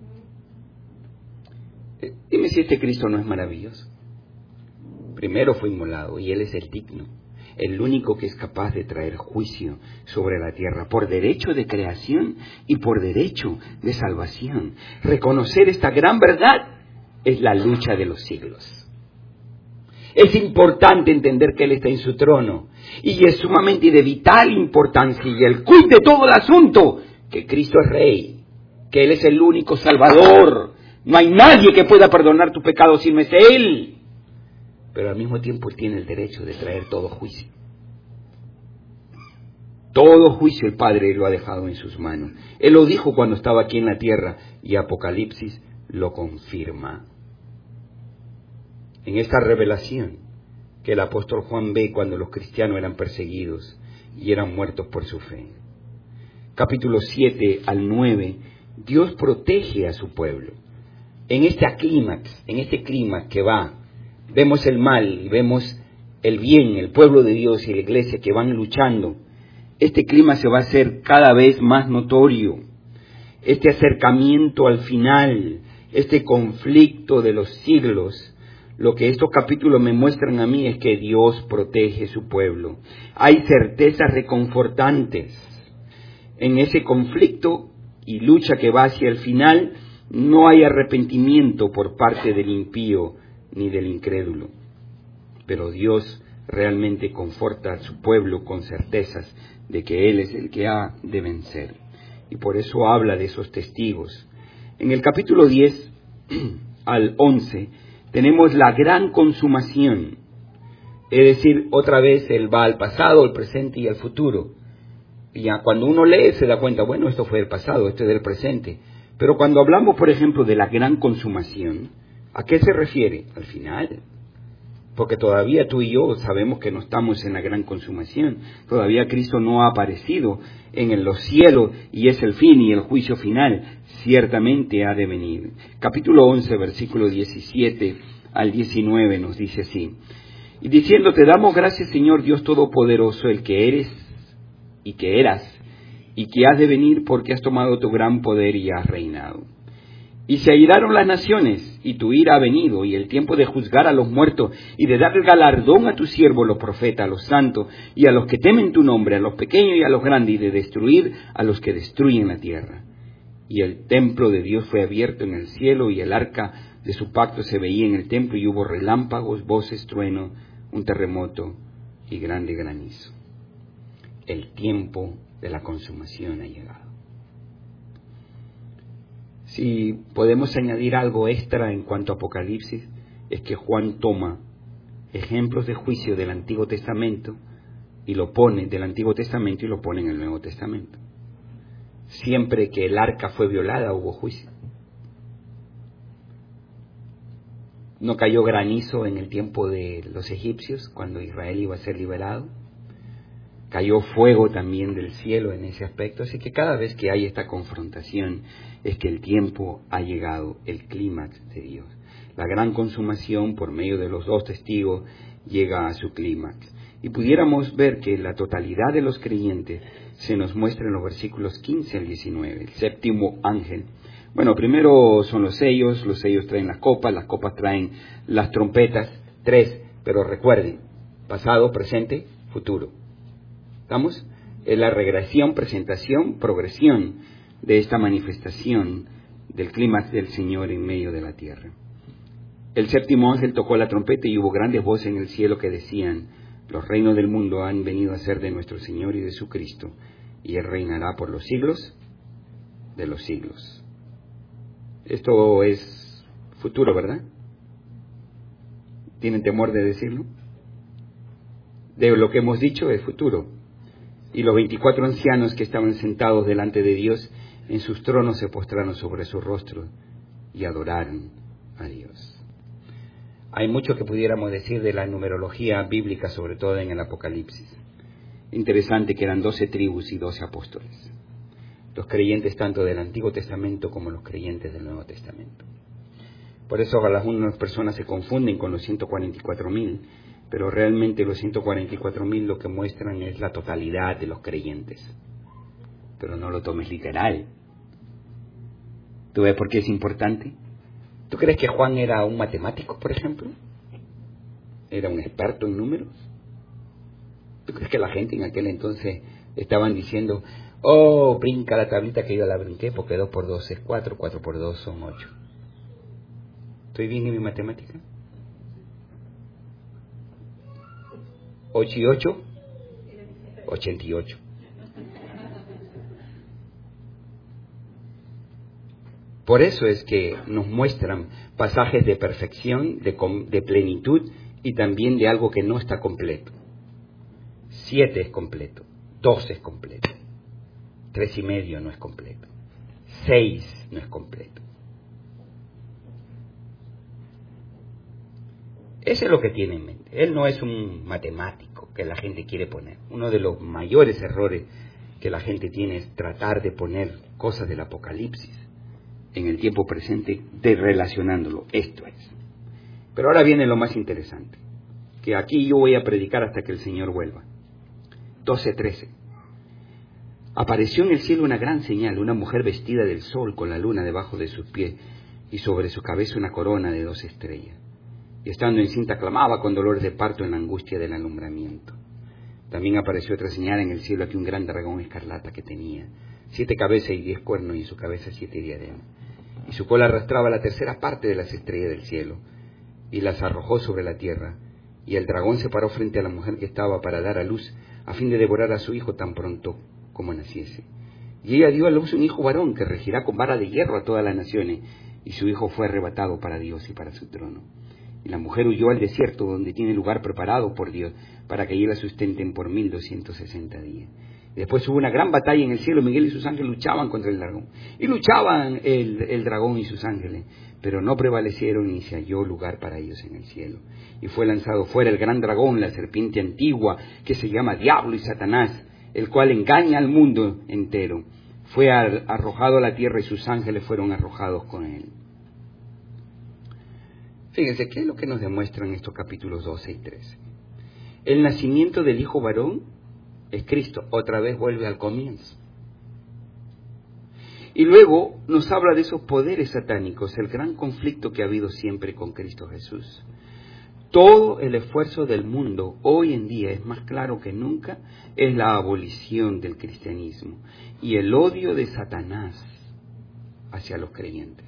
Dime si este Cristo no es maravilloso. Primero fue inmolado y Él es el digno, el único que es capaz de traer juicio sobre la tierra, por derecho de creación y por derecho de salvación. Reconocer esta gran verdad es la lucha de los siglos. Es importante entender que Él está en su trono y es sumamente de vital importancia y el quid de todo el asunto, que Cristo es Rey, que Él es el único Salvador. No hay nadie que pueda perdonar tu pecado si no es Él. Pero al mismo tiempo Él tiene el derecho de traer todo juicio. Todo juicio el Padre lo ha dejado en sus manos. Él lo dijo cuando estaba aquí en la tierra y Apocalipsis lo confirma. En esta revelación que el apóstol Juan ve cuando los cristianos eran perseguidos y eran muertos por su fe. Capítulo 7 al 9, Dios protege a su pueblo. En este clímax que va, vemos el mal y vemos el bien, el pueblo de Dios y la iglesia que van luchando. Este clima se va a hacer cada vez más notorio. Este acercamiento al final, este conflicto de los siglos, lo que estos capítulos me muestran a mí es que Dios protege su pueblo. Hay certezas reconfortantes. En ese conflicto y lucha que va hacia el final, no hay arrepentimiento por parte del impío ni del incrédulo. Pero Dios realmente conforta a su pueblo con certezas de que Él es el que ha de vencer. Y por eso habla de esos testigos. En el capítulo 10 al 11 tenemos la gran consumación. Es decir, otra vez Él va al pasado, al presente y al futuro. Y ya cuando uno lee se da cuenta, bueno, esto fue del pasado, esto es del presente. Pero cuando hablamos, por ejemplo, de la gran consumación, ¿a qué se refiere? Al final. Porque todavía tú y yo sabemos que no estamos en la gran consumación. Todavía Cristo no ha aparecido en los cielos y es el fin y el juicio final. Ciertamente ha de venir. Capítulo 11, versículo 17 al 19 nos dice así. Y diciendo, te damos gracias, Señor Dios Todopoderoso, el que eres y que eras y que has de venir, porque has tomado tu gran poder y has reinado. Y se airaron las naciones, y tu ira ha venido, y el tiempo de juzgar a los muertos, y de dar el galardón a tus siervos, los profetas, a los santos, y a los que temen tu nombre, a los pequeños y a los grandes, y de destruir a los que destruyen la tierra. Y el templo de Dios fue abierto en el cielo, y el arca de su pacto se veía en el templo, y hubo relámpagos, voces, trueno, un terremoto y grande granizo. El tiempo de la consumación ha llegado. Si podemos añadir algo extra en cuanto a Apocalipsis, es que Juan toma ejemplos de juicio del Antiguo Testamento y lo pone del Antiguo Testamento y lo pone en el Nuevo Testamento. Siempre que el arca fue violada hubo juicio. No cayó granizo en el tiempo de los egipcios cuando Israel iba a ser liberado. Cayó fuego también del cielo en ese aspecto, así que cada vez que hay esta confrontación es que el tiempo ha llegado, el clímax de Dios. La gran consumación por medio de los dos testigos llega a su clímax. Y pudiéramos ver que la totalidad de los creyentes se nos muestra en los versículos 15 al 19, el séptimo ángel. Bueno, primero son los sellos traen las copas traen las trompetas, 3, pero recuerden, pasado, presente, futuro. ¿Estamos? Es la regresión, presentación, progresión de esta manifestación del clímax del Señor en medio de la tierra. El séptimo ángel tocó la trompeta y hubo grandes voces en el cielo que decían: los reinos del mundo han venido a ser de nuestro Señor y de su Cristo, y Él reinará por los siglos de los siglos. Esto es futuro, ¿verdad? ¿Tienen temor de decirlo? De lo que hemos dicho es futuro. Y los 24 ancianos que estaban sentados delante de Dios en sus tronos se postraron sobre su rostro y adoraron a Dios. Hay mucho que pudiéramos decir de la numerología bíblica, sobre todo en el Apocalipsis. Interesante que eran 12 tribus y 12 apóstoles. Los creyentes tanto del Antiguo Testamento como los creyentes del Nuevo Testamento. Por eso algunas personas se confunden con los 144,000, pero realmente los 144,000 lo que muestran es la totalidad de los creyentes. Pero no lo tomes literal. ¿Tú ves por qué es importante? ¿Tú crees que Juan era un matemático, por ejemplo? ¿Era un experto en números? ¿Tú crees que la gente en aquel entonces estaban diciendo: oh, brinca la tablita que yo la brinqué porque 2 por 2 es 4, 4 por 2 son 8? ¿Estoy bien en mi matemática? 8 y 8, 88. Por eso es que nos muestran pasajes de perfección, de plenitud y también de algo que no está completo. 7 es completo, 2 es completo, 3,5 no es completo, 6 no es completo. Eso es lo que tiene en mente. Él no es un matemático que la gente quiere poner. Uno de los mayores errores que la gente tiene es tratar de poner cosas del Apocalipsis en el tiempo presente, relacionándolo. Esto es. Pero ahora viene lo más interesante, que aquí yo voy a predicar hasta que el Señor vuelva. 12:13. Apareció en el cielo una gran señal, una mujer vestida del sol con la luna debajo de sus pies y sobre su cabeza una corona de 2 estrellas. Y estando encinta clamaba con dolores de parto en la angustia del alumbramiento. También apareció otra señal en el cielo, aquí un gran dragón escarlata que tenía 7 cabezas y 10 cuernos, y en su cabeza 7 diademas. Y su cola arrastraba la tercera parte de las estrellas del cielo, y las arrojó sobre la tierra. Y el dragón se paró frente a la mujer que estaba para dar a luz, a fin de devorar a su hijo tan pronto como naciese. Y ella dio a luz un hijo varón, que regirá con vara de hierro a todas las naciones, y su hijo fue arrebatado para Dios y para su trono. Y la mujer huyó al desierto, donde tiene lugar preparado por Dios, para que allí la sustenten por 1260 días. Después hubo una gran batalla en el cielo. Miguel y sus ángeles luchaban contra el dragón. Y luchaban el dragón y sus ángeles, pero no prevalecieron, ni se halló lugar para ellos en el cielo. Y fue lanzado fuera el gran dragón, la serpiente antigua, que se llama Diablo y Satanás, el cual engaña al mundo entero. Fue arrojado a la tierra y sus ángeles fueron arrojados con él. Fíjense, ¿qué es lo que nos demuestran estos capítulos 12 y 13? El nacimiento del hijo varón es Cristo. Otra vez vuelve al comienzo. Y luego nos habla de esos poderes satánicos, el gran conflicto que ha habido siempre con Cristo Jesús. Todo el esfuerzo del mundo hoy en día, es más claro que nunca, es la abolición del cristianismo y el odio de Satanás hacia los creyentes.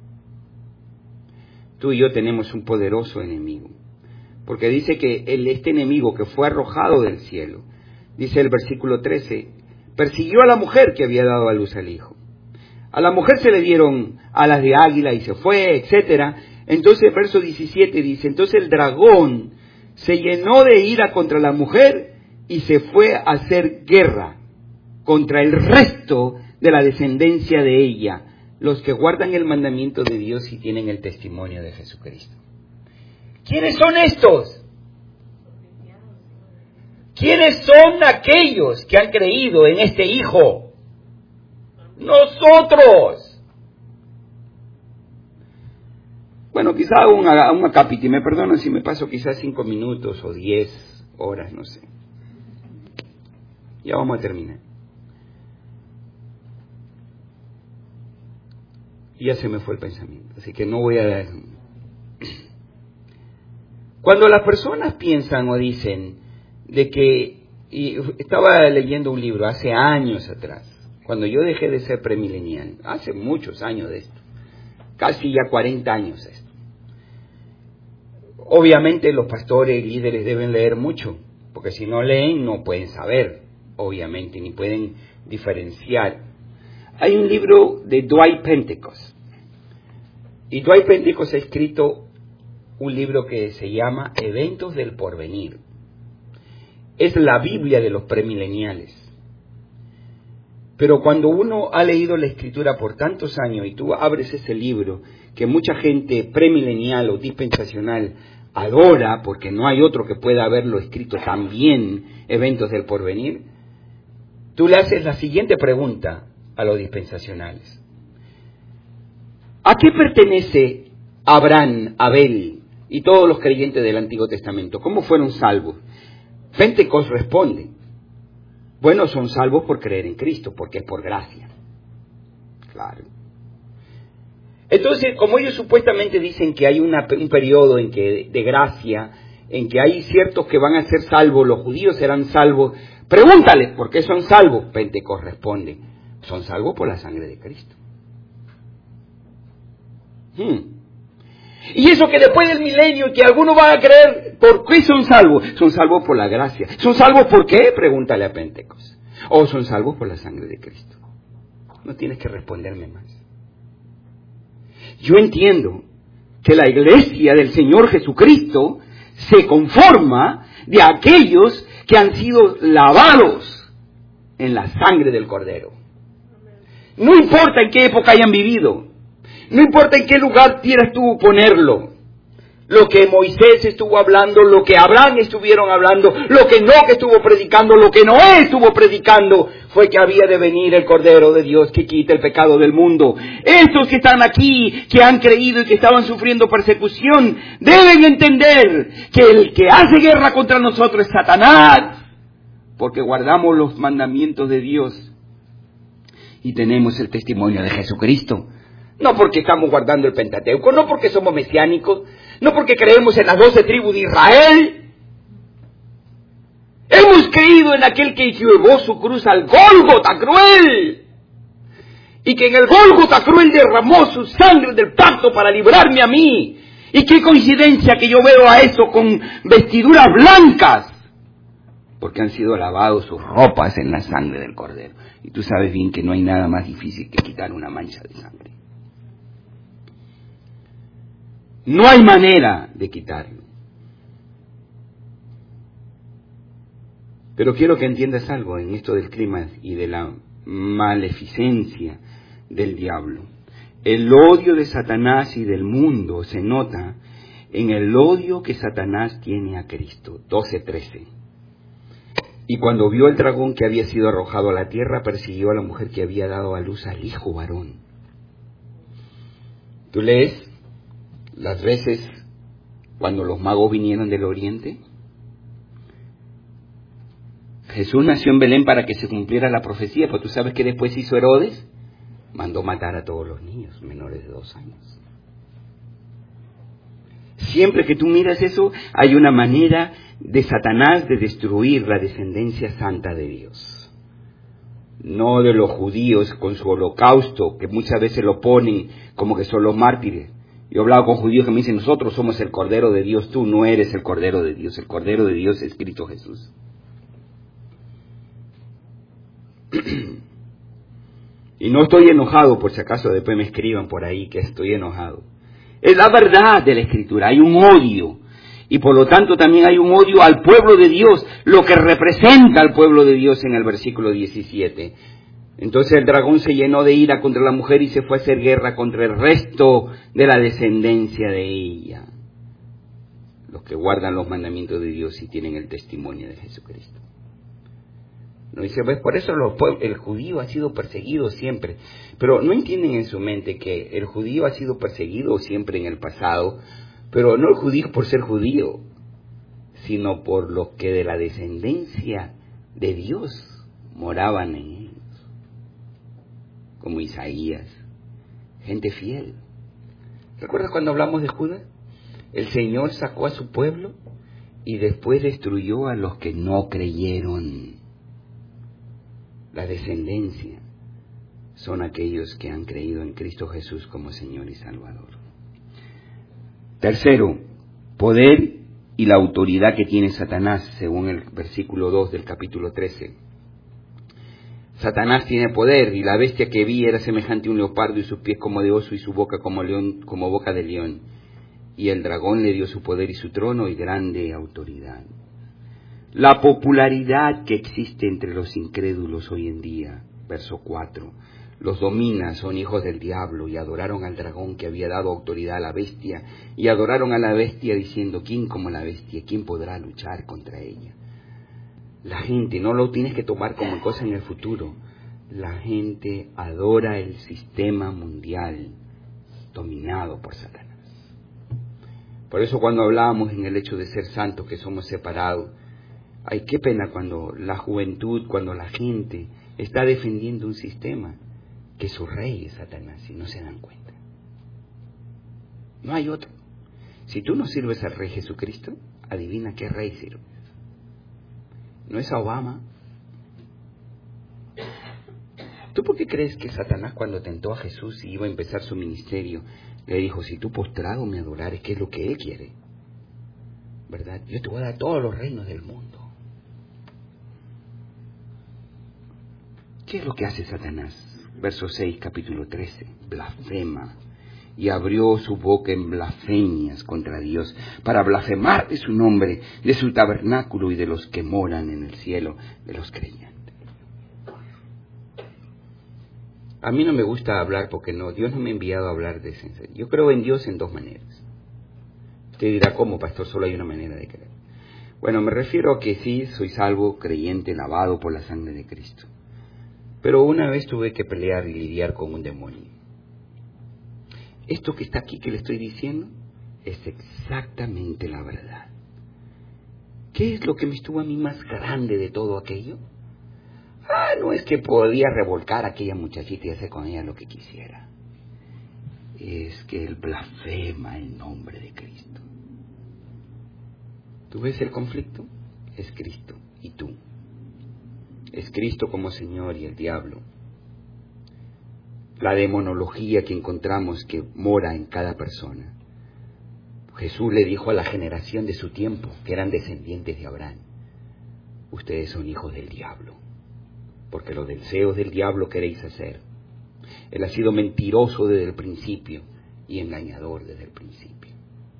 Tú y yo tenemos un poderoso enemigo, porque dice que este enemigo que fue arrojado del cielo, dice el versículo 13, persiguió a la mujer que había dado a luz al hijo. A la mujer se le dieron alas de águila y se fue, etcétera. Entonces el verso 17 dice, entonces el dragón se llenó de ira contra la mujer y se fue a hacer guerra contra el resto de la descendencia de ella, los que guardan el mandamiento de Dios y tienen el testimonio de Jesucristo. ¿Quiénes son estos? ¿Quiénes son aquellos que han creído en este Hijo? Nosotros. Bueno, quizá hago un acápite, me perdonan si me paso quizás 5 minutos o 10 horas, no sé. Ya vamos a terminar. Y ya se me fue el pensamiento, así que no voy a... Cuando las personas piensan o dicen de que... Y estaba leyendo un libro hace años atrás, cuando yo dejé de ser premilenial, hace muchos años de esto, casi ya 40 años de esto. Obviamente los pastores y líderes deben leer mucho, porque si no leen no pueden saber, obviamente, ni pueden diferenciar. Hay un libro de Dwight Pentecost, y Dwight Pentecost ha escrito un libro que se llama Eventos del Porvenir. Es la Biblia de los premileniales. Pero cuando uno ha leído la Escritura por tantos años y tú abres ese libro que mucha gente premilenial o dispensacional adora porque no hay otro que pueda haberlo escrito tan bien, Eventos del Porvenir, tú le haces la siguiente pregunta a los dispensacionales. ¿A qué pertenece Abraham, Abel y todos los creyentes del Antiguo Testamento? ¿Cómo fueron salvos? Pentecost responde, bueno, son salvos por creer en Cristo, porque es por gracia. Claro. Entonces, como ellos supuestamente dicen que hay un periodo en que de gracia, en que hay ciertos que van a ser salvos, los judíos serán salvos, pregúntales, ¿por qué son salvos? Pentecost responde, son salvos por la sangre de Cristo. Y eso que después del milenio, que algunos van a creer, ¿por qué son salvos? Son salvos por la gracia. ¿Son salvos por qué? Pregúntale a Pentecost. O son salvos por la sangre de Cristo. No tienes que responderme más. Yo entiendo que la iglesia del Señor Jesucristo se conforma de aquellos que han sido lavados en la sangre del Cordero. No importa en qué época hayan vivido. No importa en qué lugar quieras tú ponerlo. Lo que Moisés estuvo hablando, lo que Abraham estuvieron hablando, lo que Enoc estuvo predicando, lo que Noé estuvo predicando, fue que había de venir el Cordero de Dios que quita el pecado del mundo. Estos que están aquí, que han creído y que estaban sufriendo persecución, deben entender que el que hace guerra contra nosotros es Satanás, porque guardamos los mandamientos de Dios y tenemos el testimonio de Jesucristo. No porque estamos guardando el Pentateuco, no porque somos mesiánicos, no porque creemos en las 12 tribus de Israel. Hemos creído en aquel que llevó su cruz al Gólgota cruel. Y que en el Gólgota cruel derramó su sangre del pacto para librarme a mí. Y qué coincidencia que yo veo a eso con vestiduras blancas. Porque han sido lavados sus ropas en la sangre del Cordero. Y tú sabes bien que no hay nada más difícil que quitar una mancha de sangre. No hay manera de quitarlo. Pero quiero que entiendas algo en esto del clima y de la maleficencia del diablo. El odio de Satanás y del mundo se nota en el odio que Satanás tiene a Cristo. 12:13. Y cuando vio el dragón que había sido arrojado a la tierra, persiguió a la mujer que había dado a luz al hijo varón. Tú lees las veces cuando los magos vinieron del oriente. Jesús nació en Belén para que se cumpliera la profecía, pero tú sabes que después hizo Herodes, mandó matar a todos los niños menores de 2 años. Siempre que tú miras eso, hay una manera de Satanás de destruir la descendencia santa de Dios. No de los judíos con su holocausto, que muchas veces lo ponen como que son los mártires. Yo he hablado con judíos que me dicen, nosotros somos el Cordero de Dios, tú no eres el Cordero de Dios, el Cordero de Dios es Cristo Jesús. Y no estoy enojado, por si acaso después me escriban por ahí que estoy enojado. Es la verdad de la Escritura, hay un odio. Y por lo tanto también hay un odio al pueblo de Dios, lo que representa al pueblo de Dios en el versículo 17. Entonces el dragón se llenó de ira contra la mujer y se fue a hacer guerra contra el resto de la descendencia de ella. los que guardan los mandamientos de Dios y tienen el testimonio de Jesucristo. No dice, pues por eso el judío ha sido perseguido siempre, pero no entienden en su mente que el judío ha sido perseguido siempre en el pasado, pero no el judío por ser judío, sino por los que de la descendencia de Dios moraban en ellos, como Isaías, gente fiel. ¿Recuerdas cuando hablamos de Judas? El Señor sacó a su pueblo y después destruyó a los que no creyeron. La descendencia son aquellos que han creído en Cristo Jesús como Señor y Salvador. Tercero, poder y la autoridad que tiene Satanás, según el versículo 2 del capítulo 13. Satanás tiene poder, y la bestia que vi era semejante a un leopardo, y sus pies como de oso, y su boca como león, como boca de león. Y el dragón le dio su poder y su trono y grande autoridad. La popularidad que existe entre los incrédulos hoy en día, verso 4, los domina, son hijos del diablo, y adoraron al dragón que había dado autoridad a la bestia, y adoraron a la bestia diciendo, ¿quién como la bestia? ¿Quién podrá luchar contra ella? La gente, no lo tienes que tomar como cosa en el futuro, la gente adora el sistema mundial dominado por Satanás. Por eso cuando hablábamos en el hecho de ser santos, que somos separados, ay, qué pena cuando la juventud, cuando la gente está defendiendo un sistema que su rey es Satanás y no se dan cuenta. No hay otro. Si tú no sirves al Rey Jesucristo, adivina qué rey sirves. No es a Obama. ¿Tú por qué crees que Satanás, cuando tentó a Jesús y iba a empezar su ministerio, le dijo, si tú postrado me adorares, ¿qué es lo que él quiere? ¿Verdad? Yo te voy a dar todos los reinos del mundo. ¿Qué es lo que hace Satanás? Verso 6, capítulo 13. Blasfema. Y abrió su boca en blasfemias contra Dios, para blasfemar de su nombre, de su tabernáculo y de los que moran en el cielo, de los creyentes. A mí no me gusta hablar porque Dios no me ha enviado a hablar de eso. Yo creo en Dios en dos maneras. Usted dirá, ¿cómo, pastor? Solo hay una manera de creer. Bueno, me refiero a que sí, soy salvo, creyente, lavado por la sangre de Cristo. Pero una vez tuve que pelear y lidiar con un demonio. Esto que está aquí que le estoy diciendo es exactamente la verdad. ¿Qué es lo que me estuvo a mí más grande de todo aquello? No es que podía revolcar a aquella muchachita y hacer con ella lo que quisiera. Es que él blasfema el nombre de Cristo. ¿Tú ves el conflicto? Es Cristo y tú. Es Cristo como Señor y el diablo. La demonología que encontramos que mora en cada persona. Jesús le dijo a la generación de su tiempo, que eran descendientes de Abraham, ustedes son hijos del diablo, porque los deseos del diablo queréis hacer. Él ha sido mentiroso desde el principio y engañador desde el principio.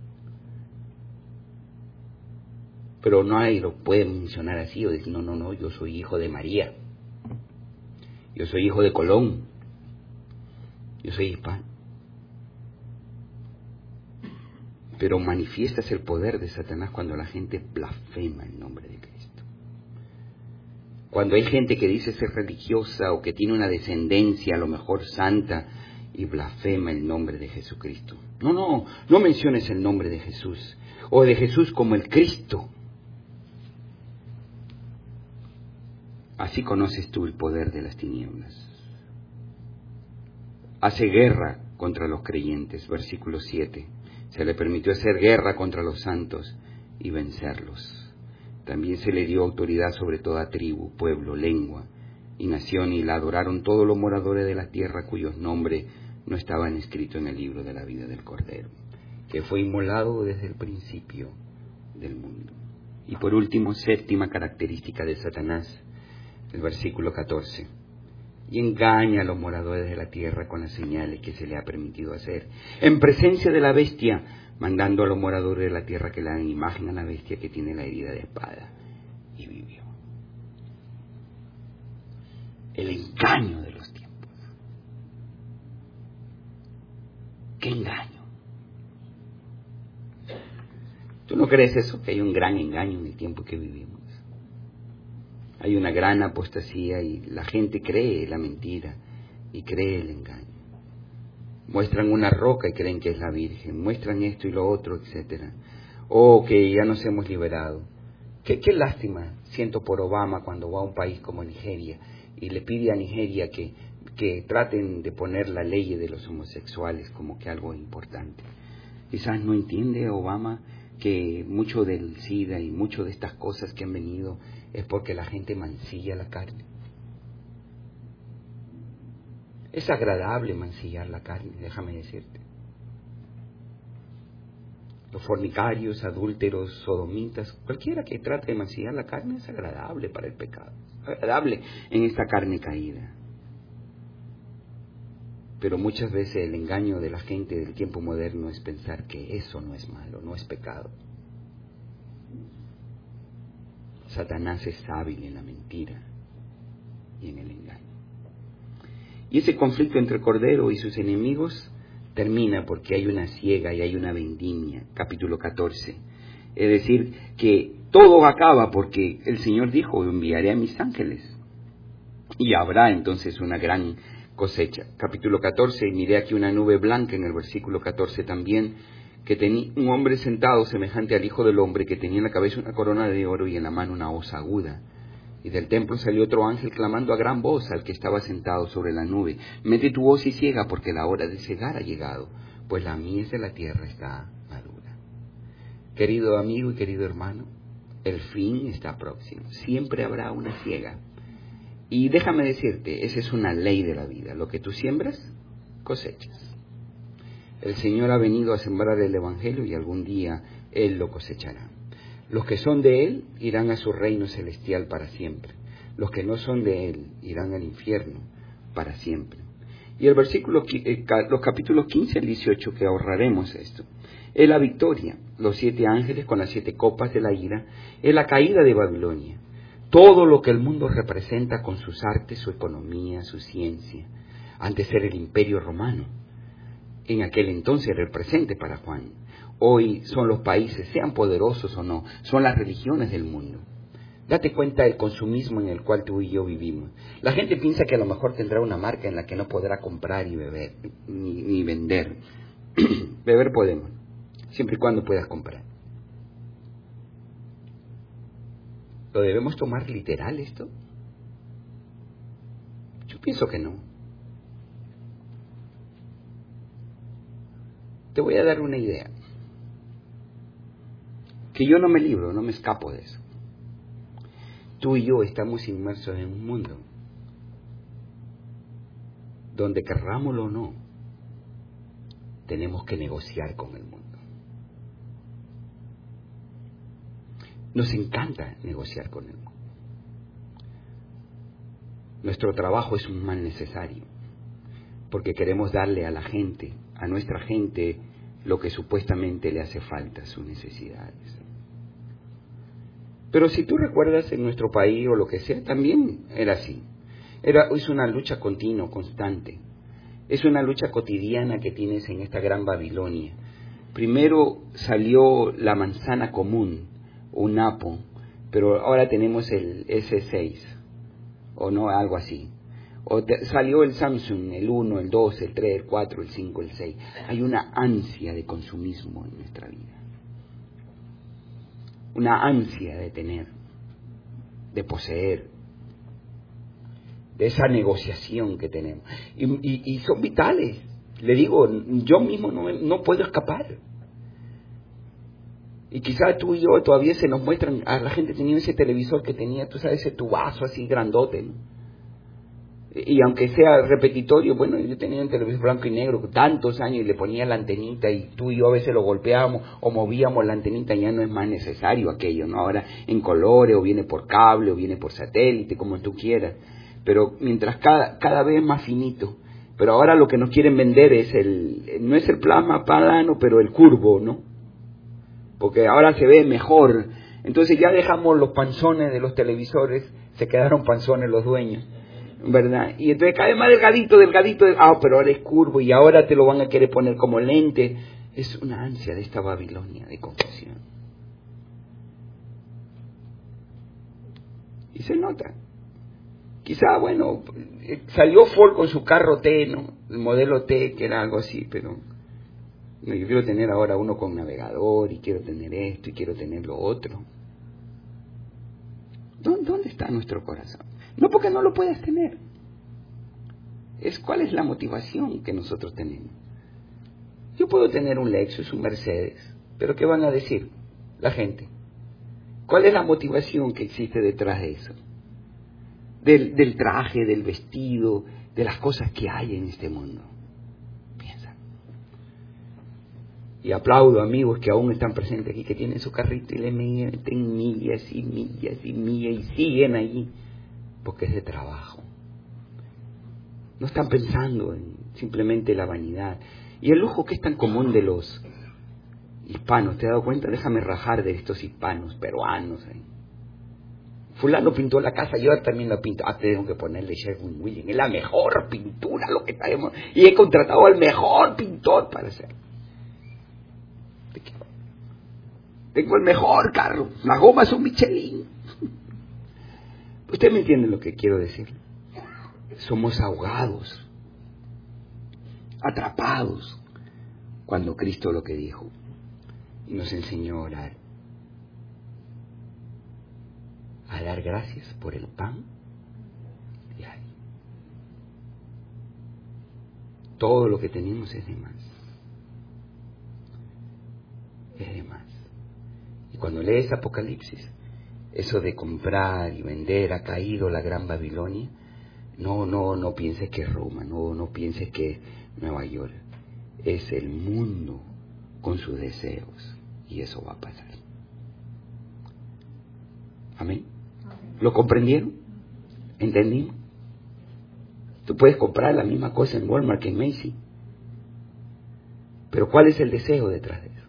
Pero nadie lo puede mencionar así o decir, no, yo soy hijo de María, yo soy hijo de Colón, yo soy hispano. Pero manifiestas el poder de Satanás cuando la gente blasfema el nombre de Cristo. Cuando hay gente que dice ser religiosa o que tiene una descendencia a lo mejor santa y blasfema el nombre de Jesucristo. No menciones el nombre de Jesús o de Jesús como el Cristo. Así conoces tú el poder de las tinieblas. Hace guerra contra los creyentes, versículo 7. Se le permitió hacer guerra contra los santos y vencerlos. También se le dio autoridad sobre toda tribu, pueblo, lengua y nación, y la adoraron todos los moradores de la tierra cuyos nombres no estaban escritos en el libro de la vida del Cordero, que fue inmolado desde el principio del mundo. Y por último, séptima característica de Satanás, el versículo 14. Y engaña a los moradores de la tierra con las señales que se le ha permitido hacer, en presencia de la bestia, mandando a los moradores de la tierra que le hagan imagen a la bestia que tiene la herida de espada y vivió. El engaño de los tiempos. ¿Qué engaño? Tú no crees eso? Que hay un gran engaño en el tiempo que vivimos. Hay una gran apostasía y la gente cree la mentira y cree el engaño. Muestran una roca y creen que es la Virgen, muestran esto y lo otro, etcétera. Oh, que ya nos hemos liberado. Qué lástima siento por Obama cuando va a un país como Nigeria y le pide a Nigeria que traten de poner la ley de los homosexuales como que algo importante. Quizás no entiende Obama que mucho del SIDA y mucho de estas cosas que han venido es porque la gente mancilla la carne. Es agradable mancillar la carne, déjame decirte. Los fornicarios, adúlteros, sodomitas, cualquiera que trate de mancillar la carne es agradable para el pecado, agradable en esta carne caída. Pero muchas veces el engaño de la gente del tiempo moderno es pensar que eso no es malo, no es pecado. Satanás es hábil en la mentira y en el engaño. Y ese conflicto entre el Cordero y sus enemigos termina porque hay una siega y hay una vendimia, capítulo 14. Es decir, que todo acaba porque el Señor dijo, enviaré a mis ángeles. Y habrá entonces una gran cosecha. Capítulo 14, y miré aquí una nube blanca en el versículo 14 también, que tenía un hombre sentado semejante al Hijo del Hombre, que tenía en la cabeza una corona de oro y en la mano una hoz aguda. Y del templo salió otro ángel clamando a gran voz al que estaba sentado sobre la nube, mete tu hoz y ciega, porque la hora de cegar ha llegado, pues la mies de la tierra está madura. Querido amigo y querido hermano, el fin está próximo, siempre habrá una siega. Y déjame decirte, esa es una ley de la vida, lo que tú siembras, cosechas. El Señor ha venido a sembrar el Evangelio y algún día Él lo cosechará. Los que son de Él irán a su reino celestial para siempre. Los que no son de Él irán al infierno para siempre. Y el versículo, los capítulos 15 al 18, que ahorraremos esto, es la victoria, los 7 ángeles con las 7 copas de la ira, es la caída de Babilonia. Todo lo que el mundo representa con sus artes, su economía, su ciencia, antes era el imperio romano. En aquel entonces era el presente para Juan. Hoy son los países, sean poderosos o no, son las religiones del mundo. Date cuenta del consumismo en el cual tú y yo vivimos. La gente piensa que a lo mejor tendrá una marca en la que no podrá comprar y beber, ni vender. Beber podemos, siempre y cuando puedas comprar. ¿Lo debemos tomar literal esto? Yo pienso que no. Te voy a dar una idea. Que yo no me libro, no me escapo de eso. Tú y yo estamos inmersos en un mundo donde, querrámoslo o no, tenemos que negociar con el mundo. Nos encanta negociar con el mundo. Nuestro trabajo es un mal necesario, porque queremos darle a la gente, a nuestra gente, lo que supuestamente le hace falta, sus necesidades. Pero si tú recuerdas en nuestro país o lo que sea, también era así. Es una lucha continua, constante. Es una lucha cotidiana que tienes en esta gran Babilonia. Primero salió la manzana común, un Apple, pero ahora tenemos el S6, o no, algo así. Salió el Samsung, el 1, el 2, el 3, el 4, el 5, el 6. Hay una ansia de consumismo en nuestra vida. Una ansia de tener, de poseer, de esa negociación que tenemos. Y son vitales. Le digo, yo mismo no puedo escapar. Y quizás tú y yo todavía se nos muestran, a la gente tenía ese televisor que tenía, tú sabes, ese tubazo así grandote, ¿no? Y aunque sea repetitorio, bueno, yo tenía un televisor blanco y negro tantos años y le ponía la antenita y tú y yo a veces lo golpeábamos o movíamos la antenita, ya no es más necesario aquello, ¿no? Ahora en colores o viene por cable o viene por satélite, como tú quieras, pero mientras cada vez más finito. Pero ahora lo que nos quieren vender es no es el plasma plano, pero el curvo, ¿no? Porque ahora se ve mejor. Entonces ya dejamos los panzones de los televisores, se quedaron panzones los dueños, ¿verdad? Y entonces cada vez más delgadito, pero ahora es curvo y ahora te lo van a querer poner como lente. Es una ansia de esta Babilonia de confusión. Y se nota. Quizá, bueno, salió Ford con su carro T, ¿no? El modelo T, que era algo así, pero no, yo quiero tener ahora uno con navegador, y quiero tener esto, y quiero tener lo otro. ¿Dónde está nuestro corazón? No porque no lo puedas tener. ¿Cuál es la motivación que nosotros tenemos? Yo puedo tener un Lexus, un Mercedes, pero ¿qué van a decir la gente? ¿Cuál es la motivación que existe detrás de eso? Del traje, del vestido, de las cosas que hay en este mundo. Piensa. Y aplaudo a amigos que aún están presentes aquí, que tienen su carrito y le meten millas y millas y millas y siguen allí, porque es de trabajo. No están pensando en simplemente la vanidad. Y el lujo que es tan común de los hispanos, ¿te has dado cuenta? Déjame rajar de estos hispanos, peruanos. Fulano pintó la casa, yo también la pinto. Tengo que ponerle Sherwin Williams. Es la mejor pintura lo que traemos. Y he contratado al mejor pintor para hacerlo. Tengo el mejor carro. Las gomas son Michelin. Usted me entiende lo que quiero decir. Somos ahogados, atrapados, cuando Cristo lo que dijo. Y nos enseñó a orar. A dar gracias por el pan diario. Todo lo que tenemos es de más. Es de más. Y cuando lees Apocalipsis, eso de comprar y vender, ha caído la gran Babilonia. No pienses que es Roma, no pienses que es Nueva York. Es el mundo con sus deseos. Y eso va a pasar. Amén. ¿Lo comprendieron? ¿Entendimos? Tú puedes comprar la misma cosa en Walmart que en Macy's. Pero ¿cuál es el deseo detrás de eso?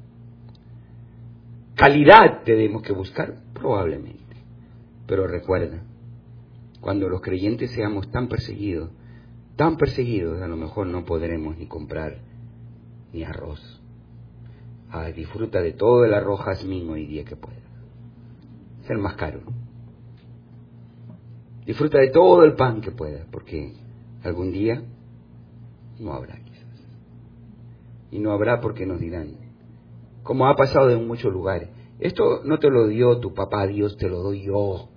Calidad tenemos que buscar, probablemente. Pero recuerda, cuando los creyentes seamos tan perseguidos, a lo mejor no podremos ni comprar ni arroz. Disfruta de todo el arroz jazmín hoy día que puedas. Es el más caro. Disfruta de todo el pan que puedas, porque algún día no habrá quizás. Y no habrá porque nos dirán, como ha pasado en muchos lugares, esto no te lo dio tu papá Dios, te lo doy yo.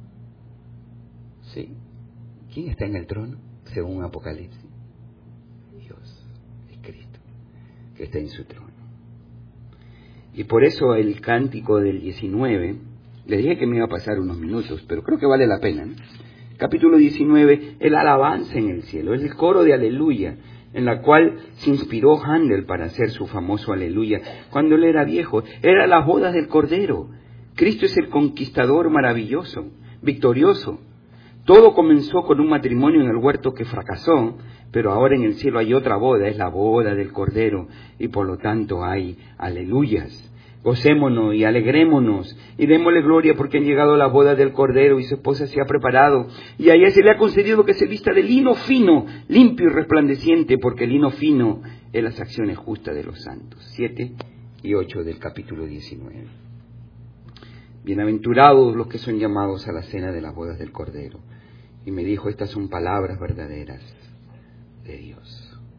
¿Sí? ¿Quién está en el trono? Según Apocalipsis. Dios, es Cristo, que está en su trono. Y por eso el cántico del 19, les dije que me iba a pasar unos minutos, pero creo que vale la pena, ¿no? Capítulo 19, el alabanza en el cielo, es el coro de aleluya, en la cual se inspiró Handel para hacer su famoso aleluya. Cuando él era viejo, era las bodas del Cordero. Cristo es el conquistador maravilloso, victorioso. Todo comenzó con un matrimonio en el huerto que fracasó, pero ahora en el cielo hay otra boda, es la boda del Cordero, y por lo tanto hay aleluyas. Gocémonos y alegrémonos y démosle gloria porque han llegado la boda del Cordero y su esposa se ha preparado. Y a ella se le ha concedido que se vista de lino fino, limpio y resplandeciente, porque el lino fino es las acciones justas de los santos. 7 y 8 del capítulo 19. Bienaventurados los que son llamados a la cena de las bodas del Cordero. Y me dijo, estas son palabras verdaderas de Dios.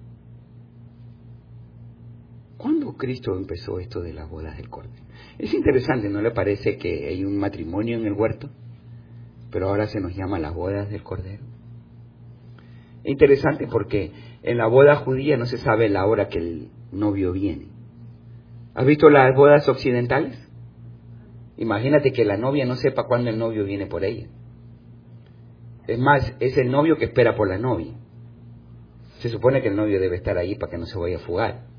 ¿Cuándo Cristo empezó esto de las bodas del Cordero? Es interesante, ¿no le parece que hay un matrimonio en el huerto? Pero ahora se nos llama las bodas del Cordero. Es interesante porque en la boda judía no se sabe la hora que el novio viene. ¿Has visto las bodas occidentales? Imagínate que la novia no sepa cuándo el novio viene por ella. Es más, es el novio que espera por la novia. Se supone que el novio debe estar ahí para que no se vaya a fugar.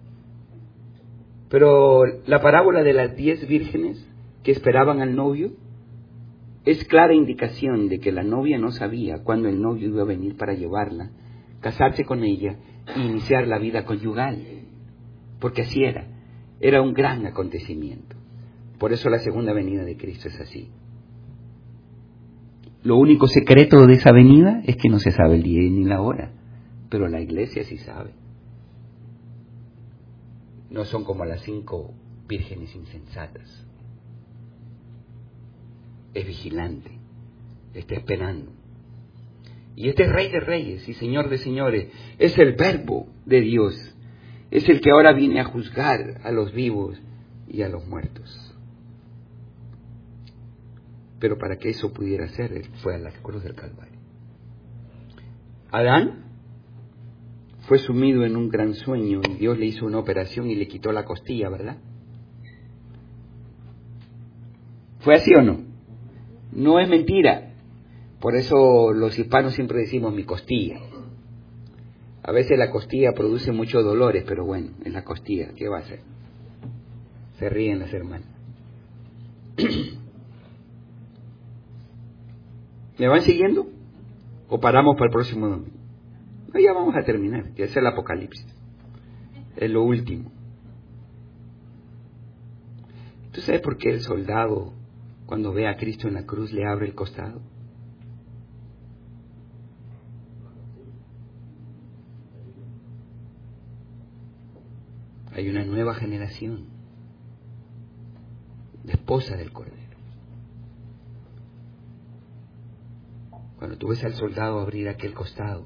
Pero la parábola de las 10 vírgenes que esperaban al novio es clara indicación de que la novia no sabía cuándo el novio iba a venir para llevarla, casarse con ella e iniciar la vida conyugal. Porque así era. Era un gran acontecimiento. Por eso la segunda venida de Cristo es así. Lo único secreto de esa venida es que no se sabe el día ni la hora. Pero la iglesia sí sabe. No son como las 5 vírgenes insensatas. Es vigilante. está esperando. Y este Rey de Reyes y Señor de Señores es el Verbo de Dios. Es el que ahora viene a juzgar a los vivos y a los muertos. Pero para que eso pudiera ser, Él fue a la cruz del Calvario. Adán fue sumido en un gran sueño y Dios le hizo una operación y le quitó la costilla, ¿verdad? ¿Fue así o no? No es mentira. Por eso los hispanos siempre decimos mi costilla. A veces la costilla produce muchos dolores, pero bueno, es la costilla, ¿qué va a hacer? Se ríen las hermanas. ¿Me van siguiendo? ¿O paramos para el próximo domingo? No, ya vamos a terminar, ya es el Apocalipsis. Es lo último. ¿Tú sabes por qué el soldado, cuando ve a Cristo en la cruz, le abre el costado? Hay una nueva generación de esposa del Cordero. Cuando tú ves al soldado abrir aquel costado,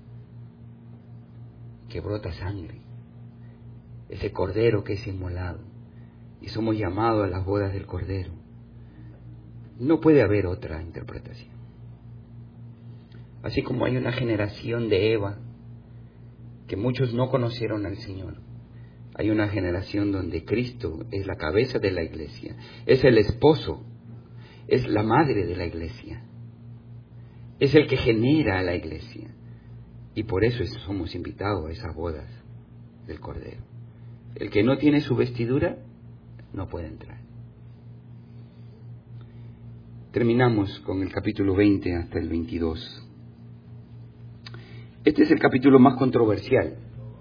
que brota sangre, ese Cordero que es inmolado, y somos llamados a las bodas del Cordero, no puede haber otra interpretación. Así como hay una generación de Eva, que muchos no conocieron al Señor, hay una generación donde Cristo es la cabeza de la iglesia, es el esposo, es la madre de la iglesia, es el que genera a la iglesia. Y por eso somos invitados a esas bodas del Cordero. El que no tiene su vestidura no puede entrar. Terminamos con el capítulo 20 hasta el 22. Este es el capítulo más controversial,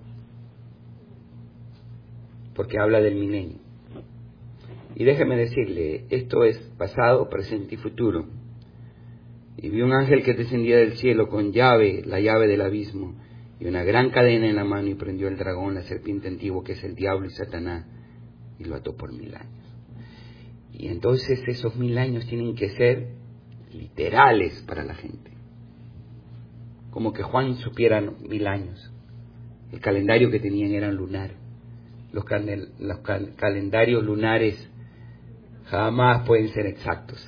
porque habla del milenio. Y déjeme decirle, esto es pasado, presente y futuro. Y vi un ángel que descendía del cielo con llave, la llave del abismo, y una gran cadena en la mano, y prendió el dragón, la serpiente antigua, que es el diablo y Satanás, y lo ató por 1000 años. Y entonces esos 1000 años tienen que ser literales para la gente. Como que Juan supiera 1000 años. El calendario que tenían era lunar. Los calendarios lunares jamás pueden ser exactos.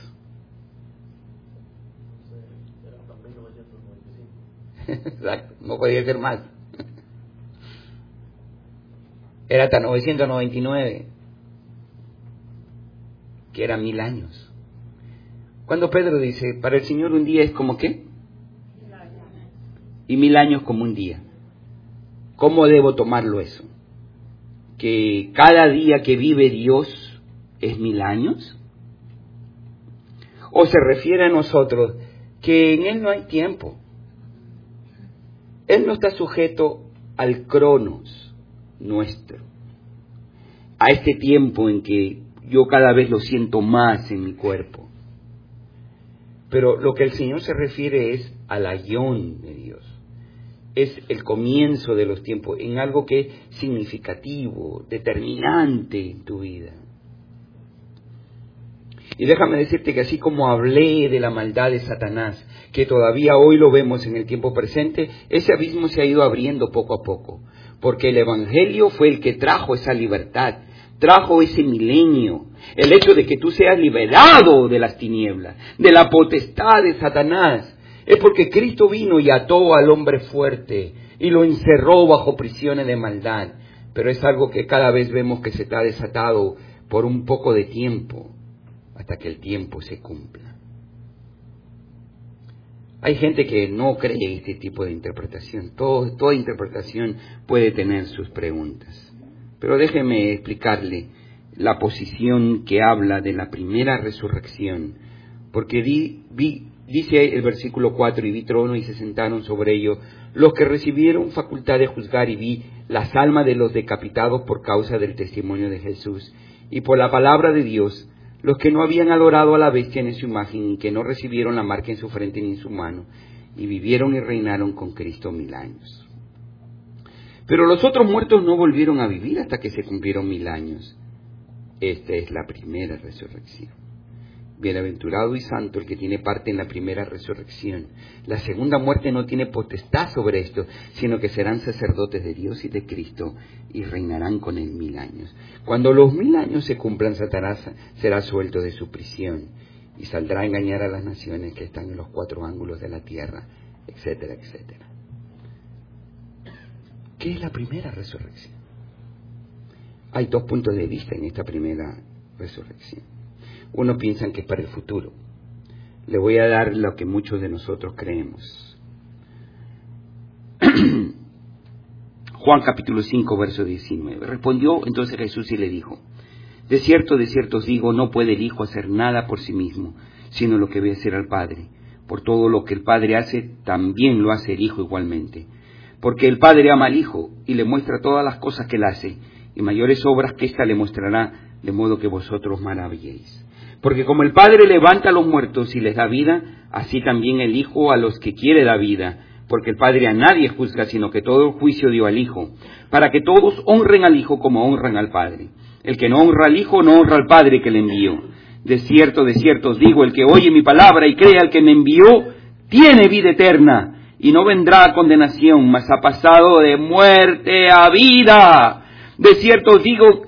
Exacto, no podía ser más. Era hasta 999, que eran 1000 años. Cuando Pedro dice, para el Señor un día es como ¿qué? Y 1000 años como un día. ¿Cómo debo tomarlo eso? ¿Que cada día que vive Dios es 1000 años? ¿O se refiere a nosotros que en Él no hay tiempo? Él no está sujeto al cronos nuestro, a este tiempo en que yo cada vez lo siento más en mi cuerpo. Pero lo que el Señor se refiere es al aión de Dios. Es el comienzo de los tiempos, en algo que es significativo, determinante en tu vida. Y déjame decirte que así como hablé de la maldad de Satanás, que todavía hoy lo vemos en el tiempo presente, ese abismo se ha ido abriendo poco a poco, porque el Evangelio fue el que trajo esa libertad, trajo ese milenio, el hecho de que tú seas liberado de las tinieblas, de la potestad de Satanás, es porque Cristo vino y ató al hombre fuerte y lo encerró bajo prisiones de maldad, pero es algo que cada vez vemos que se está desatado por un poco de tiempo, hasta que el tiempo se cumpla. Hay gente que no cree en este tipo de interpretación. Toda interpretación puede tener sus preguntas. Pero déjeme explicarle la posición que habla de la primera resurrección. Porque dice el versículo 4, y vi trono y se sentaron sobre ellos los que recibieron facultad de juzgar, y vi las almas de los decapitados por causa del testimonio de Jesús y por la palabra de Dios, los que no habían adorado a la bestia ni su imagen, y que no recibieron la marca en su frente ni en su mano, y vivieron y reinaron con Cristo 1000 años. Pero los otros muertos no volvieron a vivir hasta que se cumplieron 1000 años. Esta es la primera resurrección. Bienaventurado y santo el que tiene parte en la primera resurrección. La segunda muerte no tiene potestad sobre esto, sino que serán sacerdotes de Dios y de Cristo y reinarán con él 1000 años. Cuando los 1000 años se cumplan, Satanás será suelto de su prisión y saldrá a engañar a las naciones que están en los 4 ángulos de la tierra, etcétera, etcétera. ¿Qué es la primera resurrección? Hay 2 puntos de vista en esta primera resurrección. Uno piensa que es para el futuro. Le voy a dar lo que muchos de nosotros creemos. Juan capítulo 5, verso 19. Respondió entonces Jesús y le dijo: de cierto os digo, no puede el Hijo hacer nada por sí mismo, sino lo que ve hacer al Padre. Por todo lo que el Padre hace, también lo hace el Hijo igualmente. Porque el Padre ama al Hijo y le muestra todas las cosas que él hace, y mayores obras que ésta le mostrará, de modo que vosotros maravilléis. Porque como el Padre levanta a los muertos y les da vida, así también el Hijo a los que quiere da vida. Porque el Padre a nadie juzga, sino que todo el juicio dio al Hijo, para que todos honren al Hijo como honran al Padre. El que no honra al Hijo, no honra al Padre que le envió. De cierto os digo, el que oye mi palabra y cree al que me envió, tiene vida eterna, y no vendrá a condenación, mas ha pasado de muerte a vida. De cierto os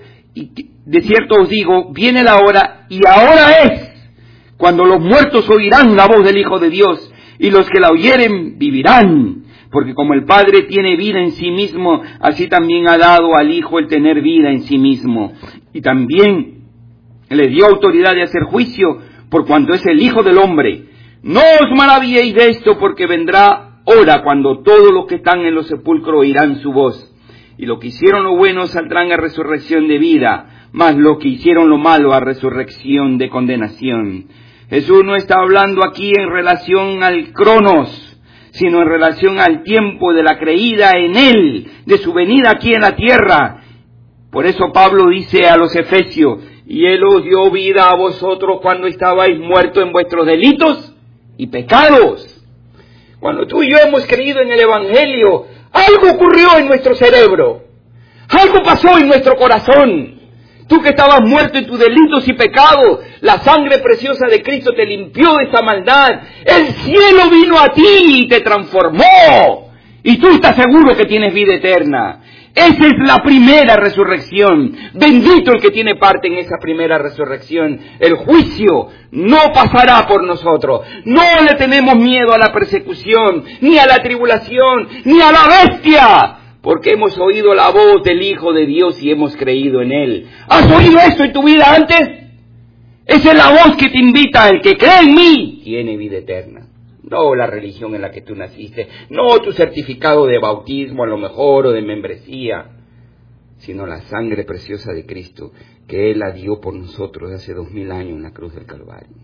digo, viene la hora, y ahora es, cuando los muertos oirán la voz del Hijo de Dios, y los que la oyeren vivirán. Porque como el Padre tiene vida en sí mismo, así también ha dado al Hijo el tener vida en sí mismo. Y también le dio autoridad de hacer juicio, por cuanto es el Hijo del Hombre. No os maravilléis de esto, porque vendrá hora cuando todos los que están en los sepulcros oirán su voz. Y los que hicieron lo bueno saldrán a resurrección de vida, mas los que hicieron lo malo a resurrección de condenación. Jesús no está hablando aquí en relación al Cronos, sino en relación al tiempo de la creída en Él, de su venida aquí en la tierra. Por eso Pablo dice a los Efesios: y Él os dio vida a vosotros cuando estabais muertos en vuestros delitos y pecados. Cuando tú y yo hemos creído en el Evangelio, algo ocurrió en nuestro cerebro, algo pasó en nuestro corazón. Tú que estabas muerto en tus delitos y pecados, la sangre preciosa de Cristo te limpió de esa maldad. El cielo vino a ti y te transformó. Y tú estás seguro que tienes vida eterna. Esa es la primera resurrección. Bendito el que tiene parte en esa primera resurrección. El juicio no pasará por nosotros. No le tenemos miedo a la persecución, ni a la tribulación, ni a la bestia. Porque hemos oído la voz del Hijo de Dios y hemos creído en Él. ¿Has oído esto en tu vida antes? Esa es la voz que te invita. El que cree en mí tiene vida eterna. No la religión en la que tú naciste, no tu certificado de bautismo a lo mejor o de membresía, sino la sangre preciosa de Cristo que Él la dio por nosotros hace 2000 años en la cruz del Calvario.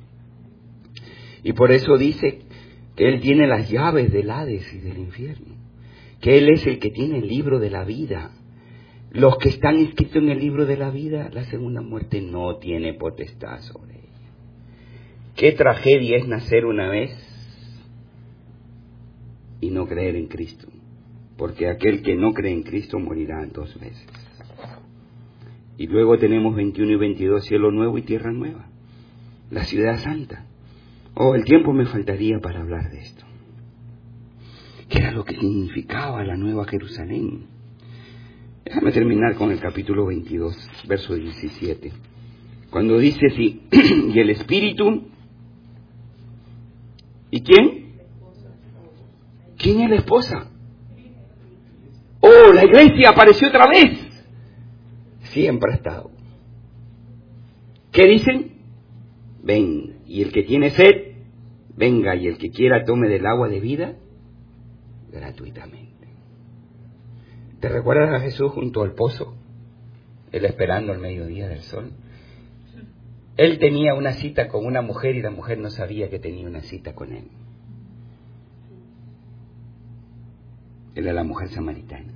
Y por eso dice que Él tiene las llaves del Hades y del infierno, que Él es el que tiene el libro de la vida. Los que están inscritos en el libro de la vida, la segunda muerte no tiene potestad sobre ella. Qué tragedia es nacer una vez y no creer en Cristo, porque aquel que no cree en Cristo morirá 2 veces. Y luego tenemos 21 y 22, cielo nuevo y tierra nueva, la ciudad santa. Oh, el tiempo me faltaría para hablar de esto. ¿Qué era lo que significaba la nueva Jerusalén? Déjame terminar con el capítulo 22, verso 17. Cuando dice así, y el Espíritu, ¿y quién? ¿Quién es la esposa? ¡Oh, la iglesia apareció otra vez! Siempre ha estado. ¿Qué dicen? Ven, y el que tiene sed, venga, y el que quiera tome del agua de vida, gratuitamente. ¿Te recuerdas a Jesús junto al pozo? Él esperando el mediodía del sol. Él tenía una cita con una mujer y la mujer no sabía que tenía una cita con él. Era la mujer samaritana.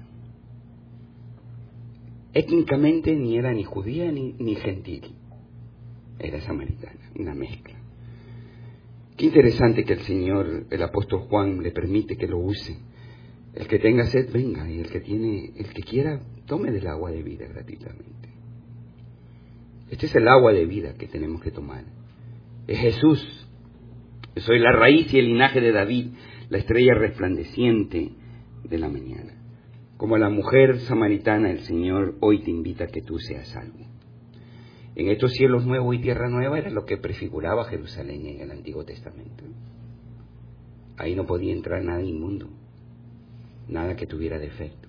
Étnicamente ni era ni judía ni gentil. Era samaritana, una mezcla. Qué interesante que el Señor, el apóstol Juan, le permite que lo use. El que tenga sed, venga, y el que quiera, tome del agua de vida gratuitamente. Este es el agua de vida que tenemos que tomar. Es Jesús. Yo soy la raíz y el linaje de David, la estrella resplandeciente de la mañana. Como la mujer samaritana, el Señor hoy te invita a que tú seas salvo. En estos cielos nuevos y tierra nueva era lo que prefiguraba Jerusalén en el Antiguo Testamento. Ahí no podía entrar nada inmundo, nada que tuviera defecto.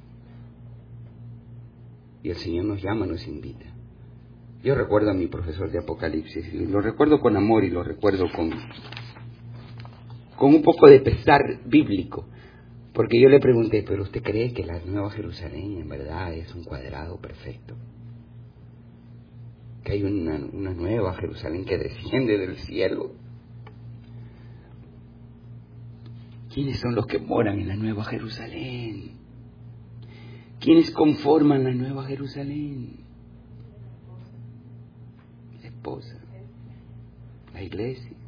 Y el Señor nos llama, nos invita. Yo recuerdo a mi profesor de Apocalipsis, y lo recuerdo con amor y lo recuerdo con un poco de pesar bíblico, porque yo le pregunté, ¿pero usted cree que la Nueva Jerusalén en verdad es un cuadrado perfecto? ¿Que hay una nueva Jerusalén que desciende del cielo? ¿Quiénes son los que moran en la Nueva Jerusalén? ¿Quiénes conforman la Nueva Jerusalén? La esposa, la iglesia,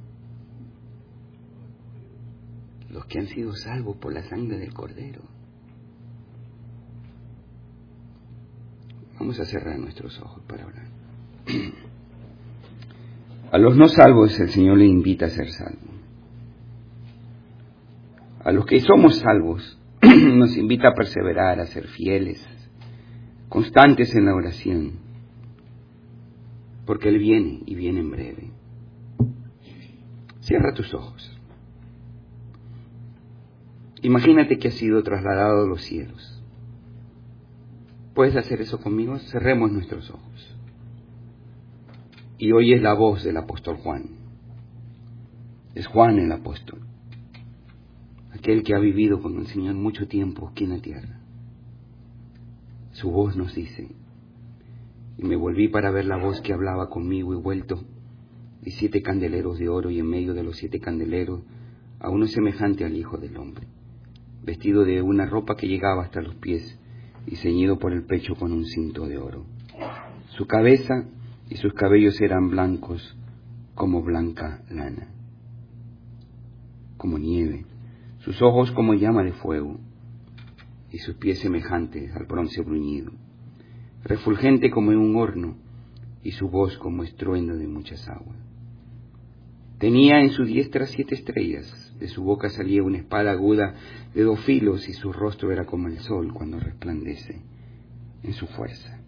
los que han sido salvos por la sangre del Cordero. Vamos a cerrar nuestros ojos para orar. A los no salvos el Señor le invita a ser salvo. A los que somos salvos nos invita a perseverar, a ser fieles, constantes en la oración, porque Él viene y viene en breve. Cierra tus ojos. Imagínate que has sido trasladado a los cielos. ¿Puedes hacer eso conmigo? Cerremos nuestros ojos. Y oyes la voz del apóstol Juan. Es Juan el apóstol, aquel que ha vivido con el Señor mucho tiempo aquí en la tierra. Su voz nos dice, y me volví para ver la voz que hablaba conmigo y vuelto, y 7 candeleros de oro, y en medio de los 7 candeleros a uno semejante al Hijo del Hombre, vestido de una ropa que llegaba hasta los pies y ceñido por el pecho con un cinto de oro. Su cabeza y sus cabellos eran blancos como blanca lana, como nieve, sus ojos como llama de fuego, y sus pies semejantes al bronce bruñido, refulgente como en un horno, y su voz como estruendo de muchas aguas. Tenía en su diestra 7 estrellas, de su boca salía una espada aguda de 2 filos, y su rostro era como el sol cuando resplandece en su fuerza.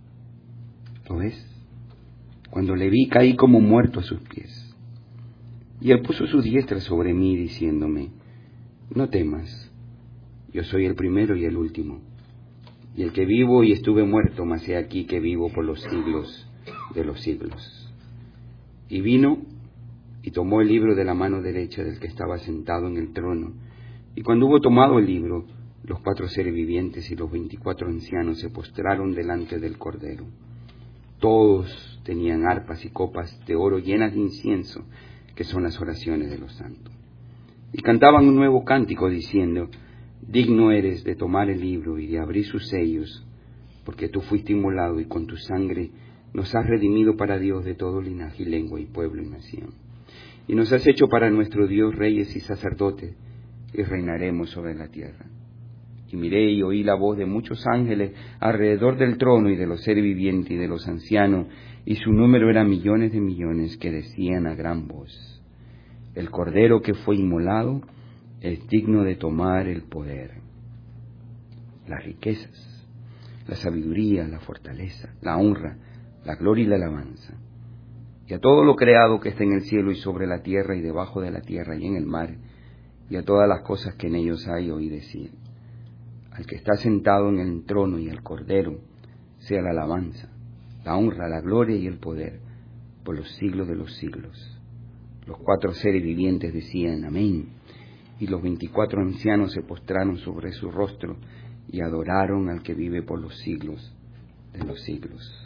¿Lo ves? Cuando le vi caí como muerto a sus pies. Y él puso su diestra sobre mí, diciéndome, no temas, yo soy el primero y el último, y el que vivo y estuve muerto, mas he aquí que vivo por los siglos de los siglos. Y vino y tomó el libro de la mano derecha del que estaba sentado en el trono, y cuando hubo tomado el libro, los 4 seres vivientes y los 24 ancianos se postraron delante del Cordero. Todos tenían arpas y copas de oro llenas de incienso, que son las oraciones de los santos. Y cantaban un nuevo cántico diciendo, digno eres de tomar el libro y de abrir sus sellos, porque tú fuiste inmolado y con tu sangre nos has redimido para Dios de todo linaje y lengua y pueblo y nación. Y nos has hecho para nuestro Dios reyes y sacerdotes, y reinaremos sobre la tierra. Y miré y oí la voz de muchos ángeles alrededor del trono y de los seres vivientes y de los ancianos, y su número era millones de millones, que decían a gran voz, el Cordero que fue inmolado es digno de tomar el poder, las riquezas, la sabiduría, la fortaleza, la honra, la gloria y la alabanza. Y a todo lo creado que está en el cielo y sobre la tierra y debajo de la tierra y en el mar, y a todas las cosas que en ellos hay, oí decir, al que está sentado en el trono y al Cordero, sea la alabanza, la honra, la gloria y el poder, por los siglos de los siglos. Los 4 seres vivientes decían, amén, y los 24 ancianos se postraron sobre su rostro y adoraron al que vive por los siglos de los siglos.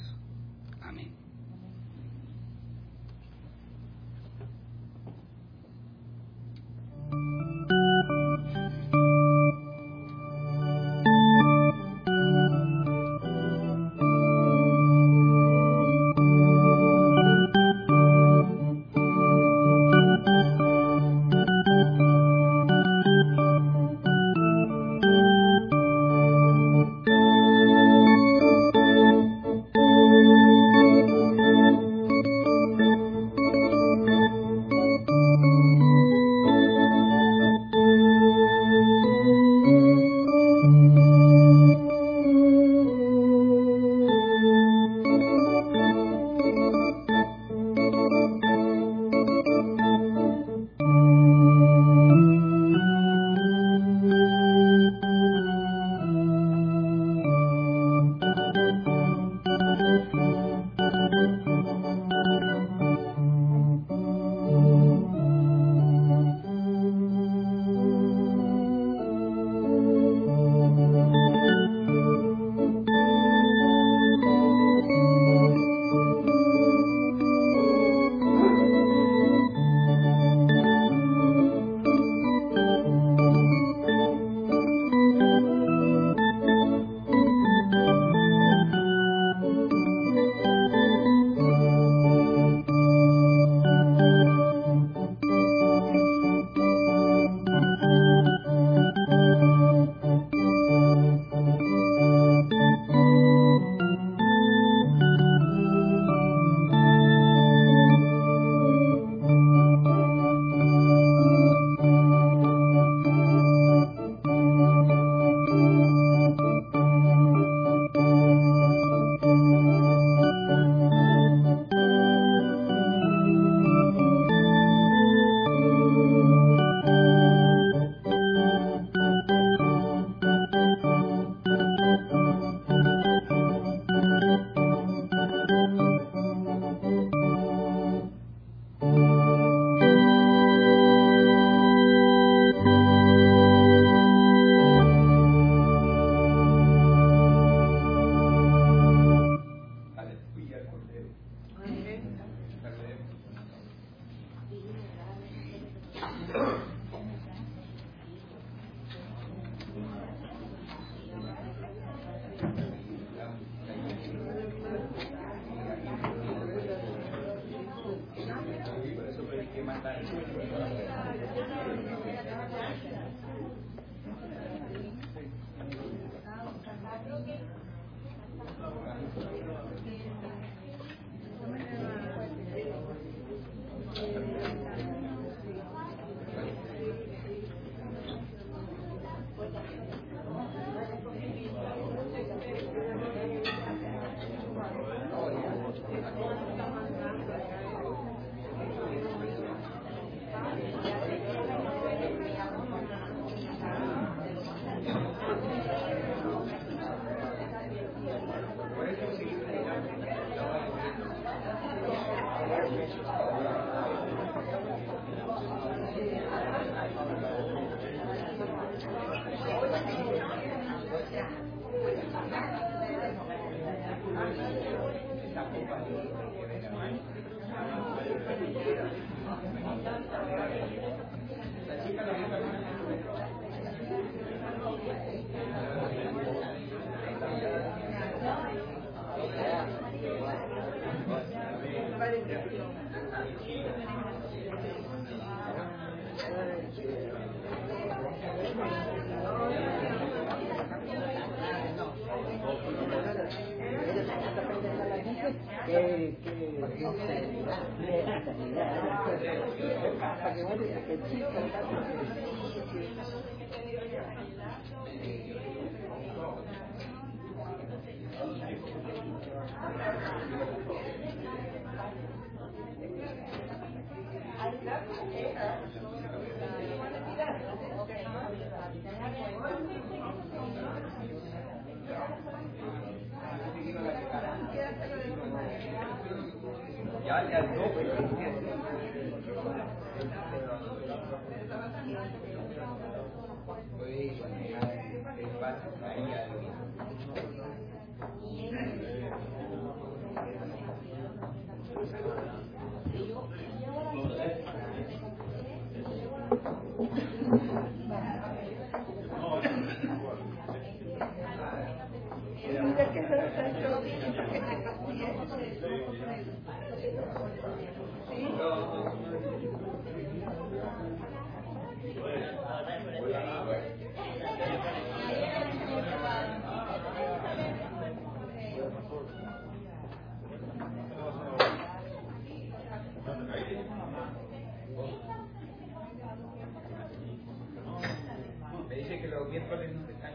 Me dice que los miércoles no se están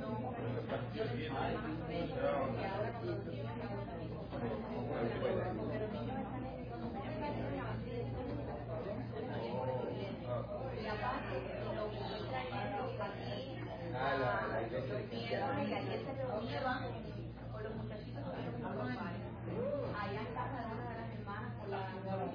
la iglesia de cristianos. Con los muchachitos allá en casa de una de las hermanas por la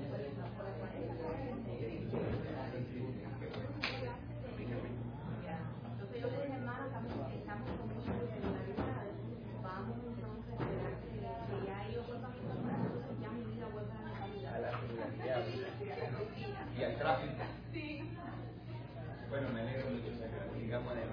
entonces yo le dije, hermano, estamos con mucha regularidad, vamos entonces a esperar que ya ellos vuelvan a trabajar, entonces ya mi vida vuelve a la normalidad. A la regularidad y al tráfico. Sí. Bueno, me alegro mucho, digamos de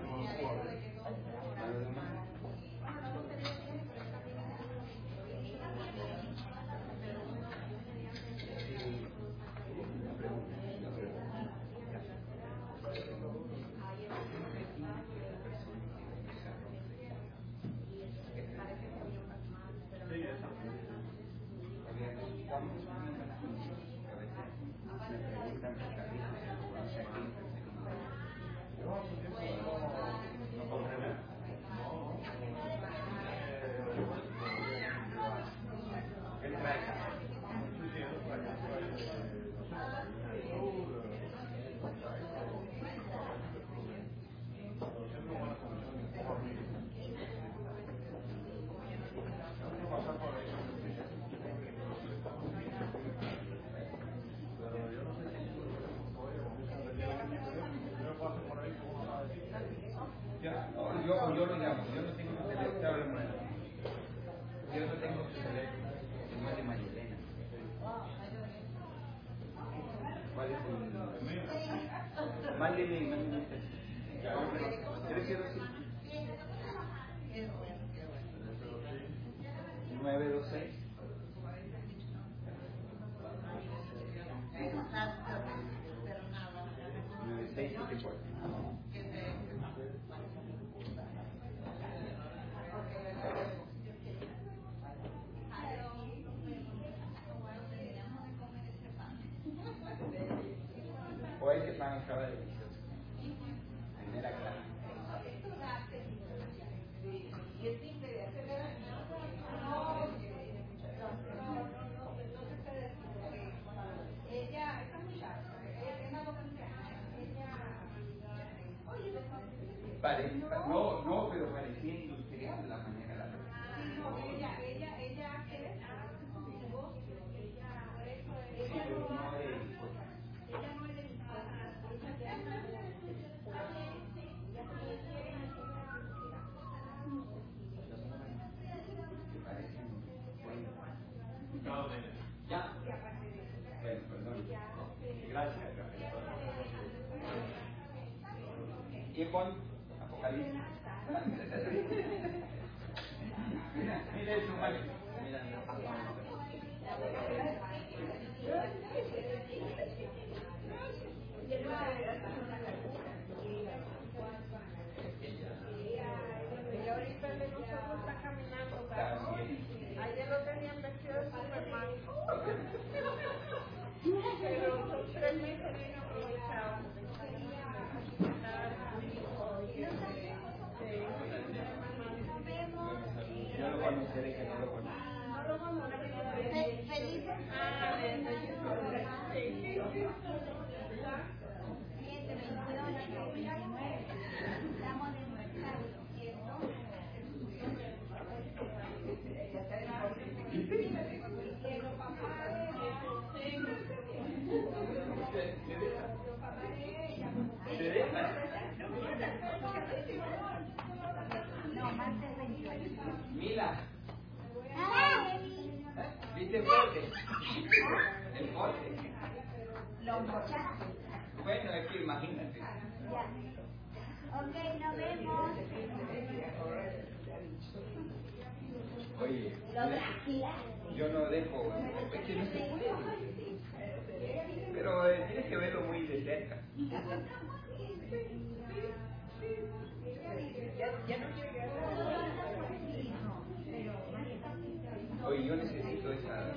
yo lo llamo, yo no tengo su teléfono, yo no tengo su teléfono, no es de Marilena. ¿Cuál es el? Mándeme. 305 926 9674. O ese pan acaba de delicioso. Primera clase. No, pero parecía industrial la manera de la Ya. Bueno, perdón. Gracias. ¿Y Juan? Apocalipsis. Mira eso, Mario. Y ahorita el de nosotros está caminando, ayer lo tenían vestido de Parece que no lo conoce. Felices. Estamos de Mila, ¿viste el corte? El corte. los muchachos. Bueno, es que imagínate. Ya. Ok, nos vemos. Oye, yo no dejo, es que no se puede. Pero tienes que verlo muy de cerca. Oye, yo necesito esa...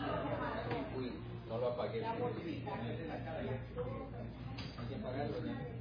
Uy, no lo apagué. Hay que apagarlo, ¿no?